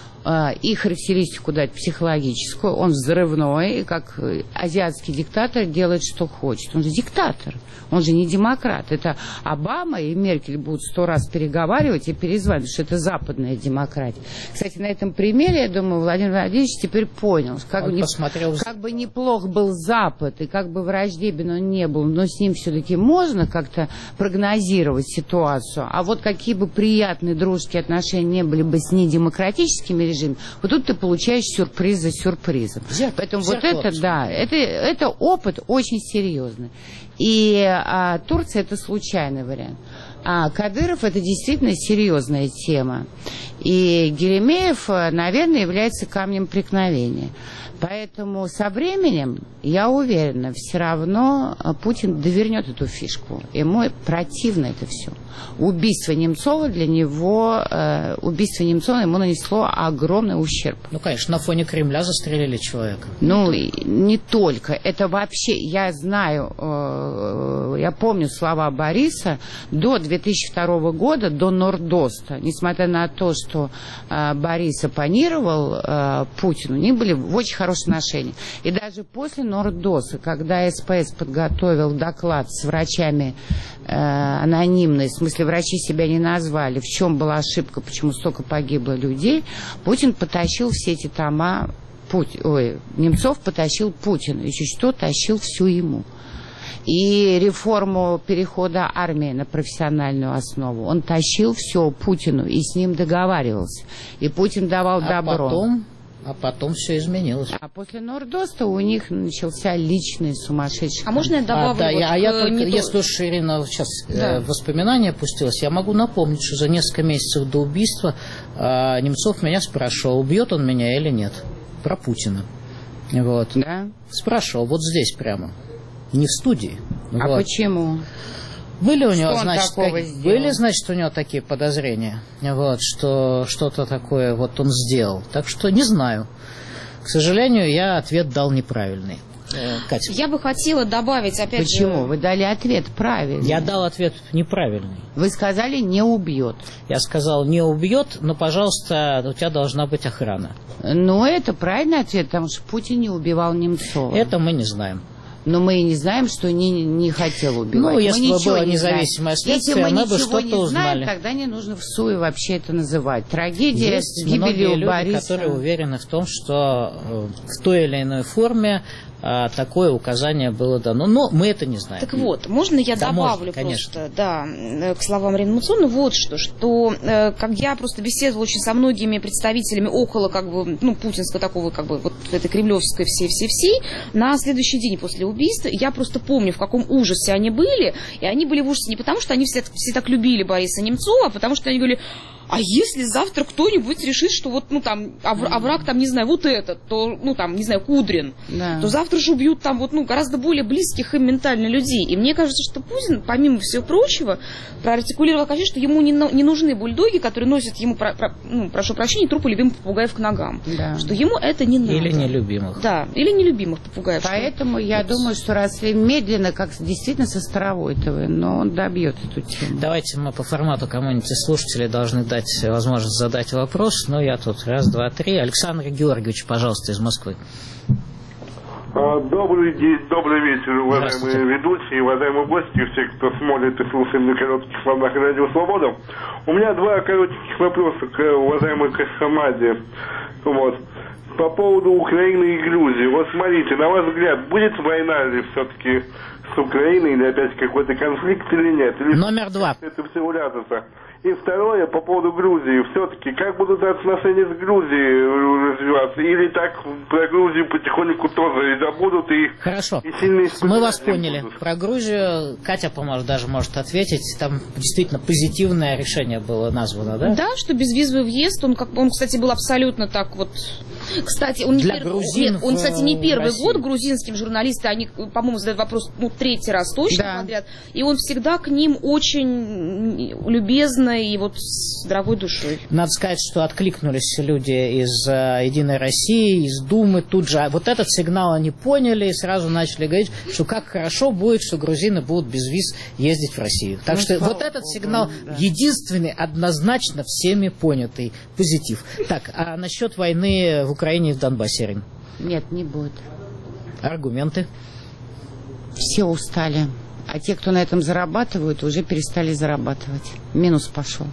И характеристику дать психологическую, он взрывной, и как азиатский диктатор делает, что хочет. Он же диктатор, он же не демократ. Это Обама и Меркель будут сто раз переговаривать и перезванивать, что это западная демократия. Кстати, на этом примере, я думаю, Владимир Владимирович теперь понял, как, не, как бы неплох был Запад, и как бы враждебен он не был, но с ним все-таки можно как-то прогнозировать ситуацию. А вот какие бы приятные дружеские отношения не были бы с недемократическими режимами, вот тут ты получаешь сюрприз за сюрпризом. Поэтому вот это, да, это, это опыт очень серьезный. И а, Турция это случайный вариант. А Кадыров это действительно серьезная тема. И Геремеев, наверное, является камнем преткновения. Поэтому со временем, я уверена, все равно Путин довернет эту фишку. Ему противно это все. Убийство Немцова для него, э, убийство Немцова ему нанесло огромный ущерб. Ну, конечно, на фоне Кремля застрелили человека. Ну, не только. Это вообще, я знаю, э, я помню слова Бориса до две тысячи второго года, до Нордоста. Несмотря на то, что э, Борис оппонировал э, Путину, они были в очень хороших отношениях. И даже после Нордоста, когда СПС подготовил доклад с врачами э, анонимной, в смысле врачи себя не назвали, в чем была ошибка, почему столько погибло людей, Путин потащил все эти тома, Путь, ой, Немцов потащил Путину, и чуть что тащил всю ему. И реформу перехода армии на профессиональную основу он тащил все Путину и с ним договаривался. И Путин давал а добро. Потом... А потом все изменилось. А после Нордоста у них начался личный сумасшедший. А можно я добавлю? А, да, вот я, а я к, только, то... если уж Ирина сейчас да. э, воспоминания опустилась, я могу напомнить, что за несколько месяцев до убийства э, Немцов меня спрашивал, убьет он меня или нет. Про Путина. Вот. Да? Спрашивал, вот здесь прямо. Не в студии. А вот. Почему? Были у него, что значит, как, были, значит, у него такие подозрения, вот, что что-то такое вот он сделал. Так что не знаю. К сожалению, я ответ дал неправильный. Катя. Я бы хотела добавить опять Почему? же... Вы дали ответ правильный. Я дал ответ неправильный. Вы сказали «не убьет». Я сказал «не убьет», но, пожалуйста, у тебя должна быть охрана. Ну, это правильный ответ, потому что Путин не убивал Немцова. Это мы не знаем. Но мы и не знаем, что не, не хотел убивать. Ну, если мы бы было не независимое знаем. следствие, если мы, мы бы что-то не узнали. Знаем, тогда не нужно в СУЕ вообще это называть. Трагедия Есть с гибелью люди, Бориса. которые уверены в том, что в той или иной форме а, такое указание было дано. Но мы это не знаем. Так вот, можно я да, добавлю можно, просто, да, к словам Ирины Муцоны, вот что, что э, как я просто беседовала очень со многими представителями около, как бы, ну, путинского такого, как бы, вот этой кремлевской всей-всей-всей, на следующий день после убийства, я просто помню, в каком ужасе они были, и они были в ужасе не потому, что они все, все так любили Бориса Немцова, а потому что они говорили, а если завтра кто-нибудь решит, что вот, ну, там, а враг там, не знаю, вот этот, то, ну, там, не знаю, Кудрин, да. то завтра же убьют там вот, ну, гораздо более близких им ментально людей. И мне кажется, что Путин, помимо всего прочего, проартикулировал, конечно, что ему не, не нужны бульдоги, которые носят ему, про, про, ну, прошу прощения, трупы любимых попугаев к ногам. Да. Что ему это не надо. Или нелюбимых. Да, или нелюбимых попугаев. Поэтому что... я вот. думаю, что Росли медленно, как действительно со Старовойтовой, но он добьет эту тему. Давайте мы по формату кому-нибудь из слушателей должны дать возможность задать вопрос. Но я тут раз, два, три. Александр Георгиевич, пожалуйста, из Москвы. Добрый день, добрый вечер, уважаемые ведущие, уважаемые гости, все, кто смотрит и слушает на коротких волнах Радио Свобода. У меня два коротких вопроса к уважаемой Кахамаде. Вот. По поводу Украины и Грузии. Вот смотрите, на ваш взгляд, будет война ли все-таки с Украиной, или опять какой-то конфликт, или нет? Или Номер два. Это всего ляжется. И второе, по поводу Грузии. Все-таки, как будут отношения с Грузией развиваться? Или так про Грузию потихоньку тоже и забудут, и... Хорошо. И сильные мы вас поняли. Будут. Про Грузию Катя поможет, даже может ответить. Там действительно позитивное решение было названо, да? Да, что безвизовый въезд, он, как, он, кстати, был абсолютно так вот... Кстати, он не, для первый, грузин нет, он, кстати, не первый России. год. Грузинским журналисты, они, по-моему, задают вопрос ну, третий раз точно да. подряд. И он всегда к ним очень любезно и вот с дорогой душой. Надо сказать, что откликнулись люди из uh, «Единой России», из Думы тут же. Вот этот сигнал они поняли и сразу начали говорить, что как хорошо будет, что грузины будут без виз ездить в Россию. Так ну, что вот этот Богу, сигнал да. единственный, однозначно всеми понятый позитив. Так, а насчет войны в Украине и в Донбассе, Ирина? Нет, не будет. Аргументы? Все устали. А те, кто на этом зарабатывают, уже перестали зарабатывать. Минус пошел.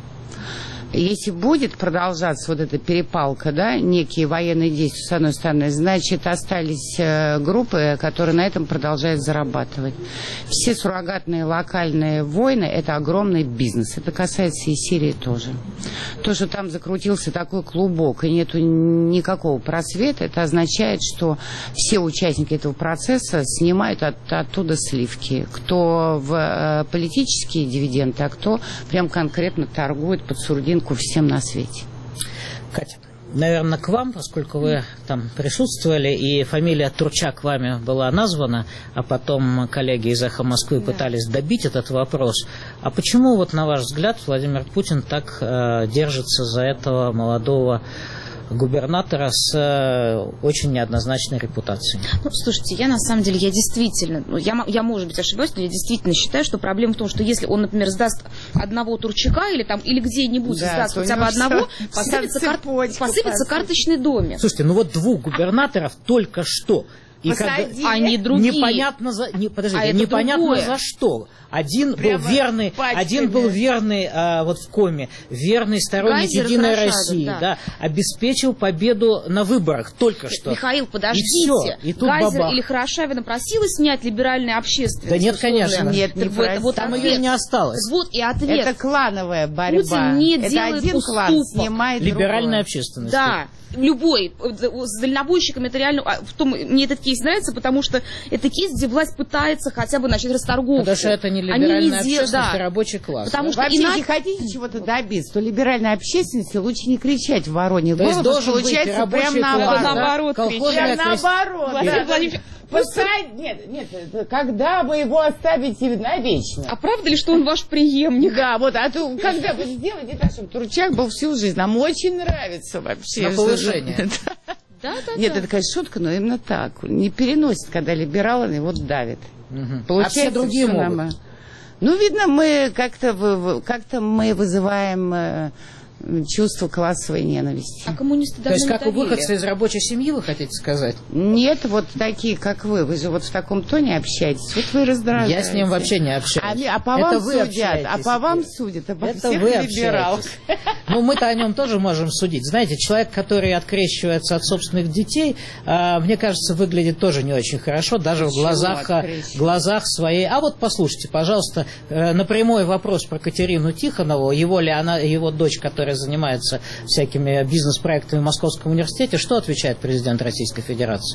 Если будет продолжаться вот эта перепалка, да, некие военные действия, с одной стороны, значит, остались э, группы, которые на этом продолжают зарабатывать. Все суррогатные локальные войны – это огромный бизнес. Это касается и Сирии тоже. То, что там закрутился такой клубок и нету никакого просвета, это означает, что все участники этого процесса снимают от, оттуда сливки. Кто в э, политические дивиденды, а кто прям конкретно торгует под сурдинку всем на свете. Катя, наверное, к вам, поскольку вы там присутствовали, и фамилия Турчак вами была названа, а потом коллеги из «Эхо Москвы» да. пытались добить этот вопрос. А почему, вот на ваш взгляд, Владимир Путин так э, держится за этого молодого губернатора с э, очень неоднозначной репутацией? Ну, слушайте, я на самом деле, я действительно, ну, я, я, может быть, ошибаюсь, но я действительно считаю, что проблема в том, что если он, например, сдаст одного Турчака или там, или где-нибудь да, сдаст хотя бы одного, посыпется, кар... посыпется карточный домик. Слушайте, ну вот двух губернаторов только что. И посадили. Они другие. Непонятно за, не, подождите, а непонятно за что. Один Прямо был верный, пачками. один был верный а, вот в коме, верный сторонник Гайзер Единой России, да. Да, обеспечил победу на выборах только что. Михаил, подождите. И все, и тут Гайзер бабах. или Хорошавина просила снять либеральное общественность? Да нет, конечно. Нет, не вот, вот там ответ. ее не осталось. Вот и ответ. Это клановая борьба. Путин не Это делает один уступок. клан снимает Либеральная другой. общественность. Да. Любой, с дальнобойщиками это реально, в том, мне этот кейс нравится, потому что это кейс, где власть пытается хотя бы начать расторговку. Потому что это не либеральная общественность, да. а рабочий класс. Потому да? что Вообще, иначе... если хотите чего-то добиться, то либеральной общественности лучше не кричать в Воронье. То есть должен получается быть прям на класс, да? наоборот, кричать. Наоборот, да. Владимир... Посадь... Нет, нет, когда вы его оставите навечно? А правда ли, что он ваш преемник? Да, вот, а то когда вы сделаете так, чтобы Турчак был всю жизнь? Нам очень нравится вообще. На повышение. Да, да, Нет, да. это, конечно, шутка, но именно так. Не переносит, когда либералы его давят. Угу. Получается, а все другие могут? Нам... Ну, видно, мы как-то как-то мы вызываем чувство классовой ненависти. А коммунисты давно То есть, не как давили. у выходца из рабочей семьи, вы хотите сказать? Нет, вот такие, как вы. Вы же вот в таком тоне общаетесь. Вот вы раздражаете. Я с ним вообще не общаюсь. А, а по Это вам вы судят, а по вам судят, а по Это всех вы либералах. Ну, мы-то о нем тоже можем судить. Знаете, человек, который открещивается от собственных детей, э, мне кажется, выглядит тоже не очень хорошо, даже Почему в глазах, глазах своей. А вот послушайте, пожалуйста, э, на прямой вопрос про Катерину Тихонову, его ли она, его дочь, которая занимается всякими бизнес-проектами в Московском университете, что отвечает президент Российской Федерации?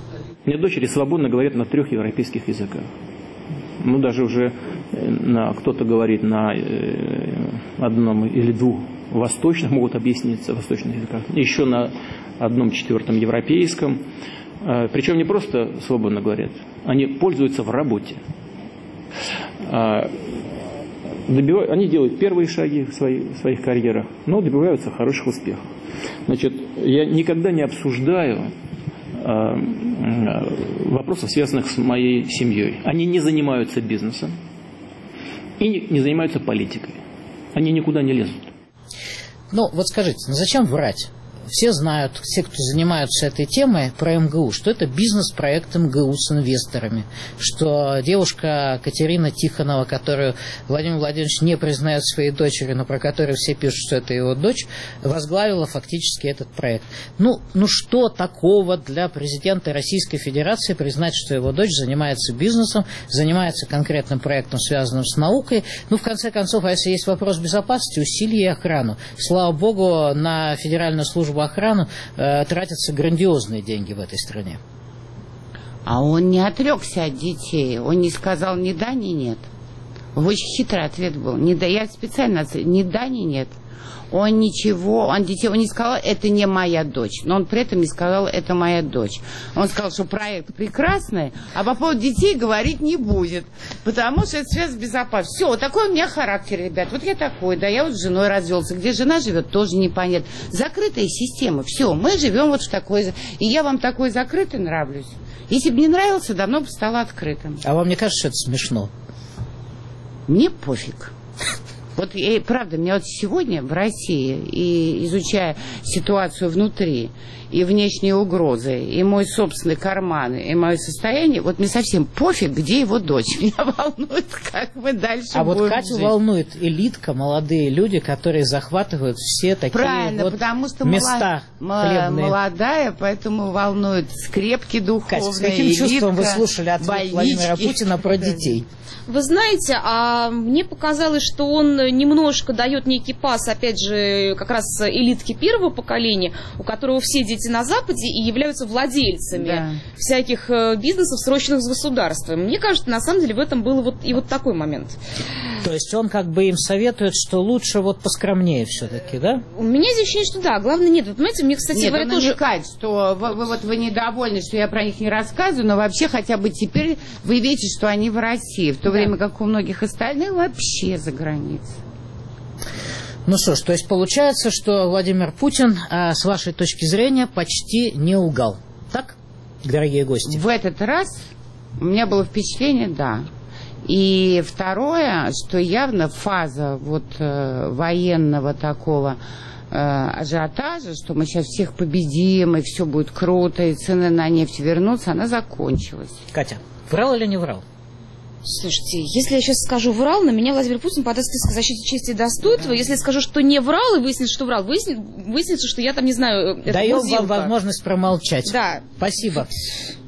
У меня дочери свободно говорят на трех европейских языках. Ну, даже уже на, кто-то говорит на э, одном или двух восточных, могут объясниться восточных языках, еще на одном четвертом европейском. Э, причем не просто свободно говорят, они пользуются в работе. Э, добивают, они делают первые шаги в, свои, в своих карьерах, но добиваются хороших успехов. Значит, я никогда не обсуждаю э, вопросов, связанных с моей семьей. Они не занимаются бизнесом и не, не занимаются политикой. Они никуда не лезут. Ну, вот скажите, ну зачем врать? Все знают, все, кто занимаются этой темой, про эм гэ у, что это бизнес-проект эм гэ у с инвесторами, что девушка Катерина Тихонова, которую Владимир Владимирович не признает своей дочерью, но про которую все пишут, что это его дочь, возглавила фактически этот проект. Ну, ну что такого для президента Российской Федерации признать, что его дочь занимается бизнесом, занимается конкретным проектом, связанным с наукой? Ну, в конце концов, а если есть вопрос безопасности, усилий и охрану. Слава богу, на Федеральную службу охрану э, тратятся грандиозные деньги в этой стране. А он не отрекся от детей. Он не сказал ни да, ни нет. Очень хитрый ответ был. Не да, я специально ответил, ни да, ни нет. Он ничего, он детей, он не сказал, это не моя дочь, но он при этом не сказал, это моя дочь. Он сказал, что проект прекрасный, а по поводу детей говорить не будет, потому что это связано с безопасностью. Все, вот такой у меня характер, ребят, вот я такой, да, я вот с женой развелся, где жена живет, тоже непонятно. Закрытая система, все, мы живем вот в такой, и я вам такой закрытый нравлюсь. Если бы не нравился, давно бы стало открытым. А вам не кажется, что это смешно? Мне пофиг. Вот, и, правда, меня вот сегодня в России, и изучая ситуацию внутри, и внешние угрозы, и мой собственный карман, и мое состояние, вот мне совсем пофиг, где его дочь. Меня волнует, как мы дальше а будем вот Катю жить. волнует элитка, молодые люди, которые захватывают все такие Правильно, вот потому что места молод... хлебные. молодая, поэтому волнует скрепки духовные, Катя, с каким элитка, чувством вы слушали ответ больнички. Владимира Путина про детей? Вы знаете, а мне показалось, что он немножко дает некий пас, опять же, как раз элитке первого поколения, у которого все дети на Западе и являются владельцами Да. всяких бизнесов, срочных с государством. Мне кажется, на самом деле в этом был вот и вот такой момент. То есть он как бы им советует, что лучше вот поскромнее все-таки, да? У меня здесь ощущение, что да, главное нет. Вы понимаете, мне, кстати Нет, говоря, он тоже... намекает, что вы, вы, вот вы недовольны, что я про них не рассказываю, но вообще хотя бы теперь вы видите, что они в России, в то Да. время как у многих остальных вообще за границей. Ну что ж, то есть получается, что Владимир Путин, а, с вашей точки зрения, почти не лгал. Так, дорогие гости? В этот раз у меня было впечатление, да. И второе, что явно фаза вот э, военного такого э, ажиотажа, что мы сейчас всех победим, и все будет круто, и цены на нефть вернутся, она закончилась. Катя, врал или не врал? Слушайте, если я сейчас скажу врал, на меня Владимир Путин подаст иск о защите чести и достоинства. Если я скажу, что не врал, и выяснится, что врал, выяснится, выяснится что я там, не знаю... Даем вам возможность промолчать. Да. Спасибо.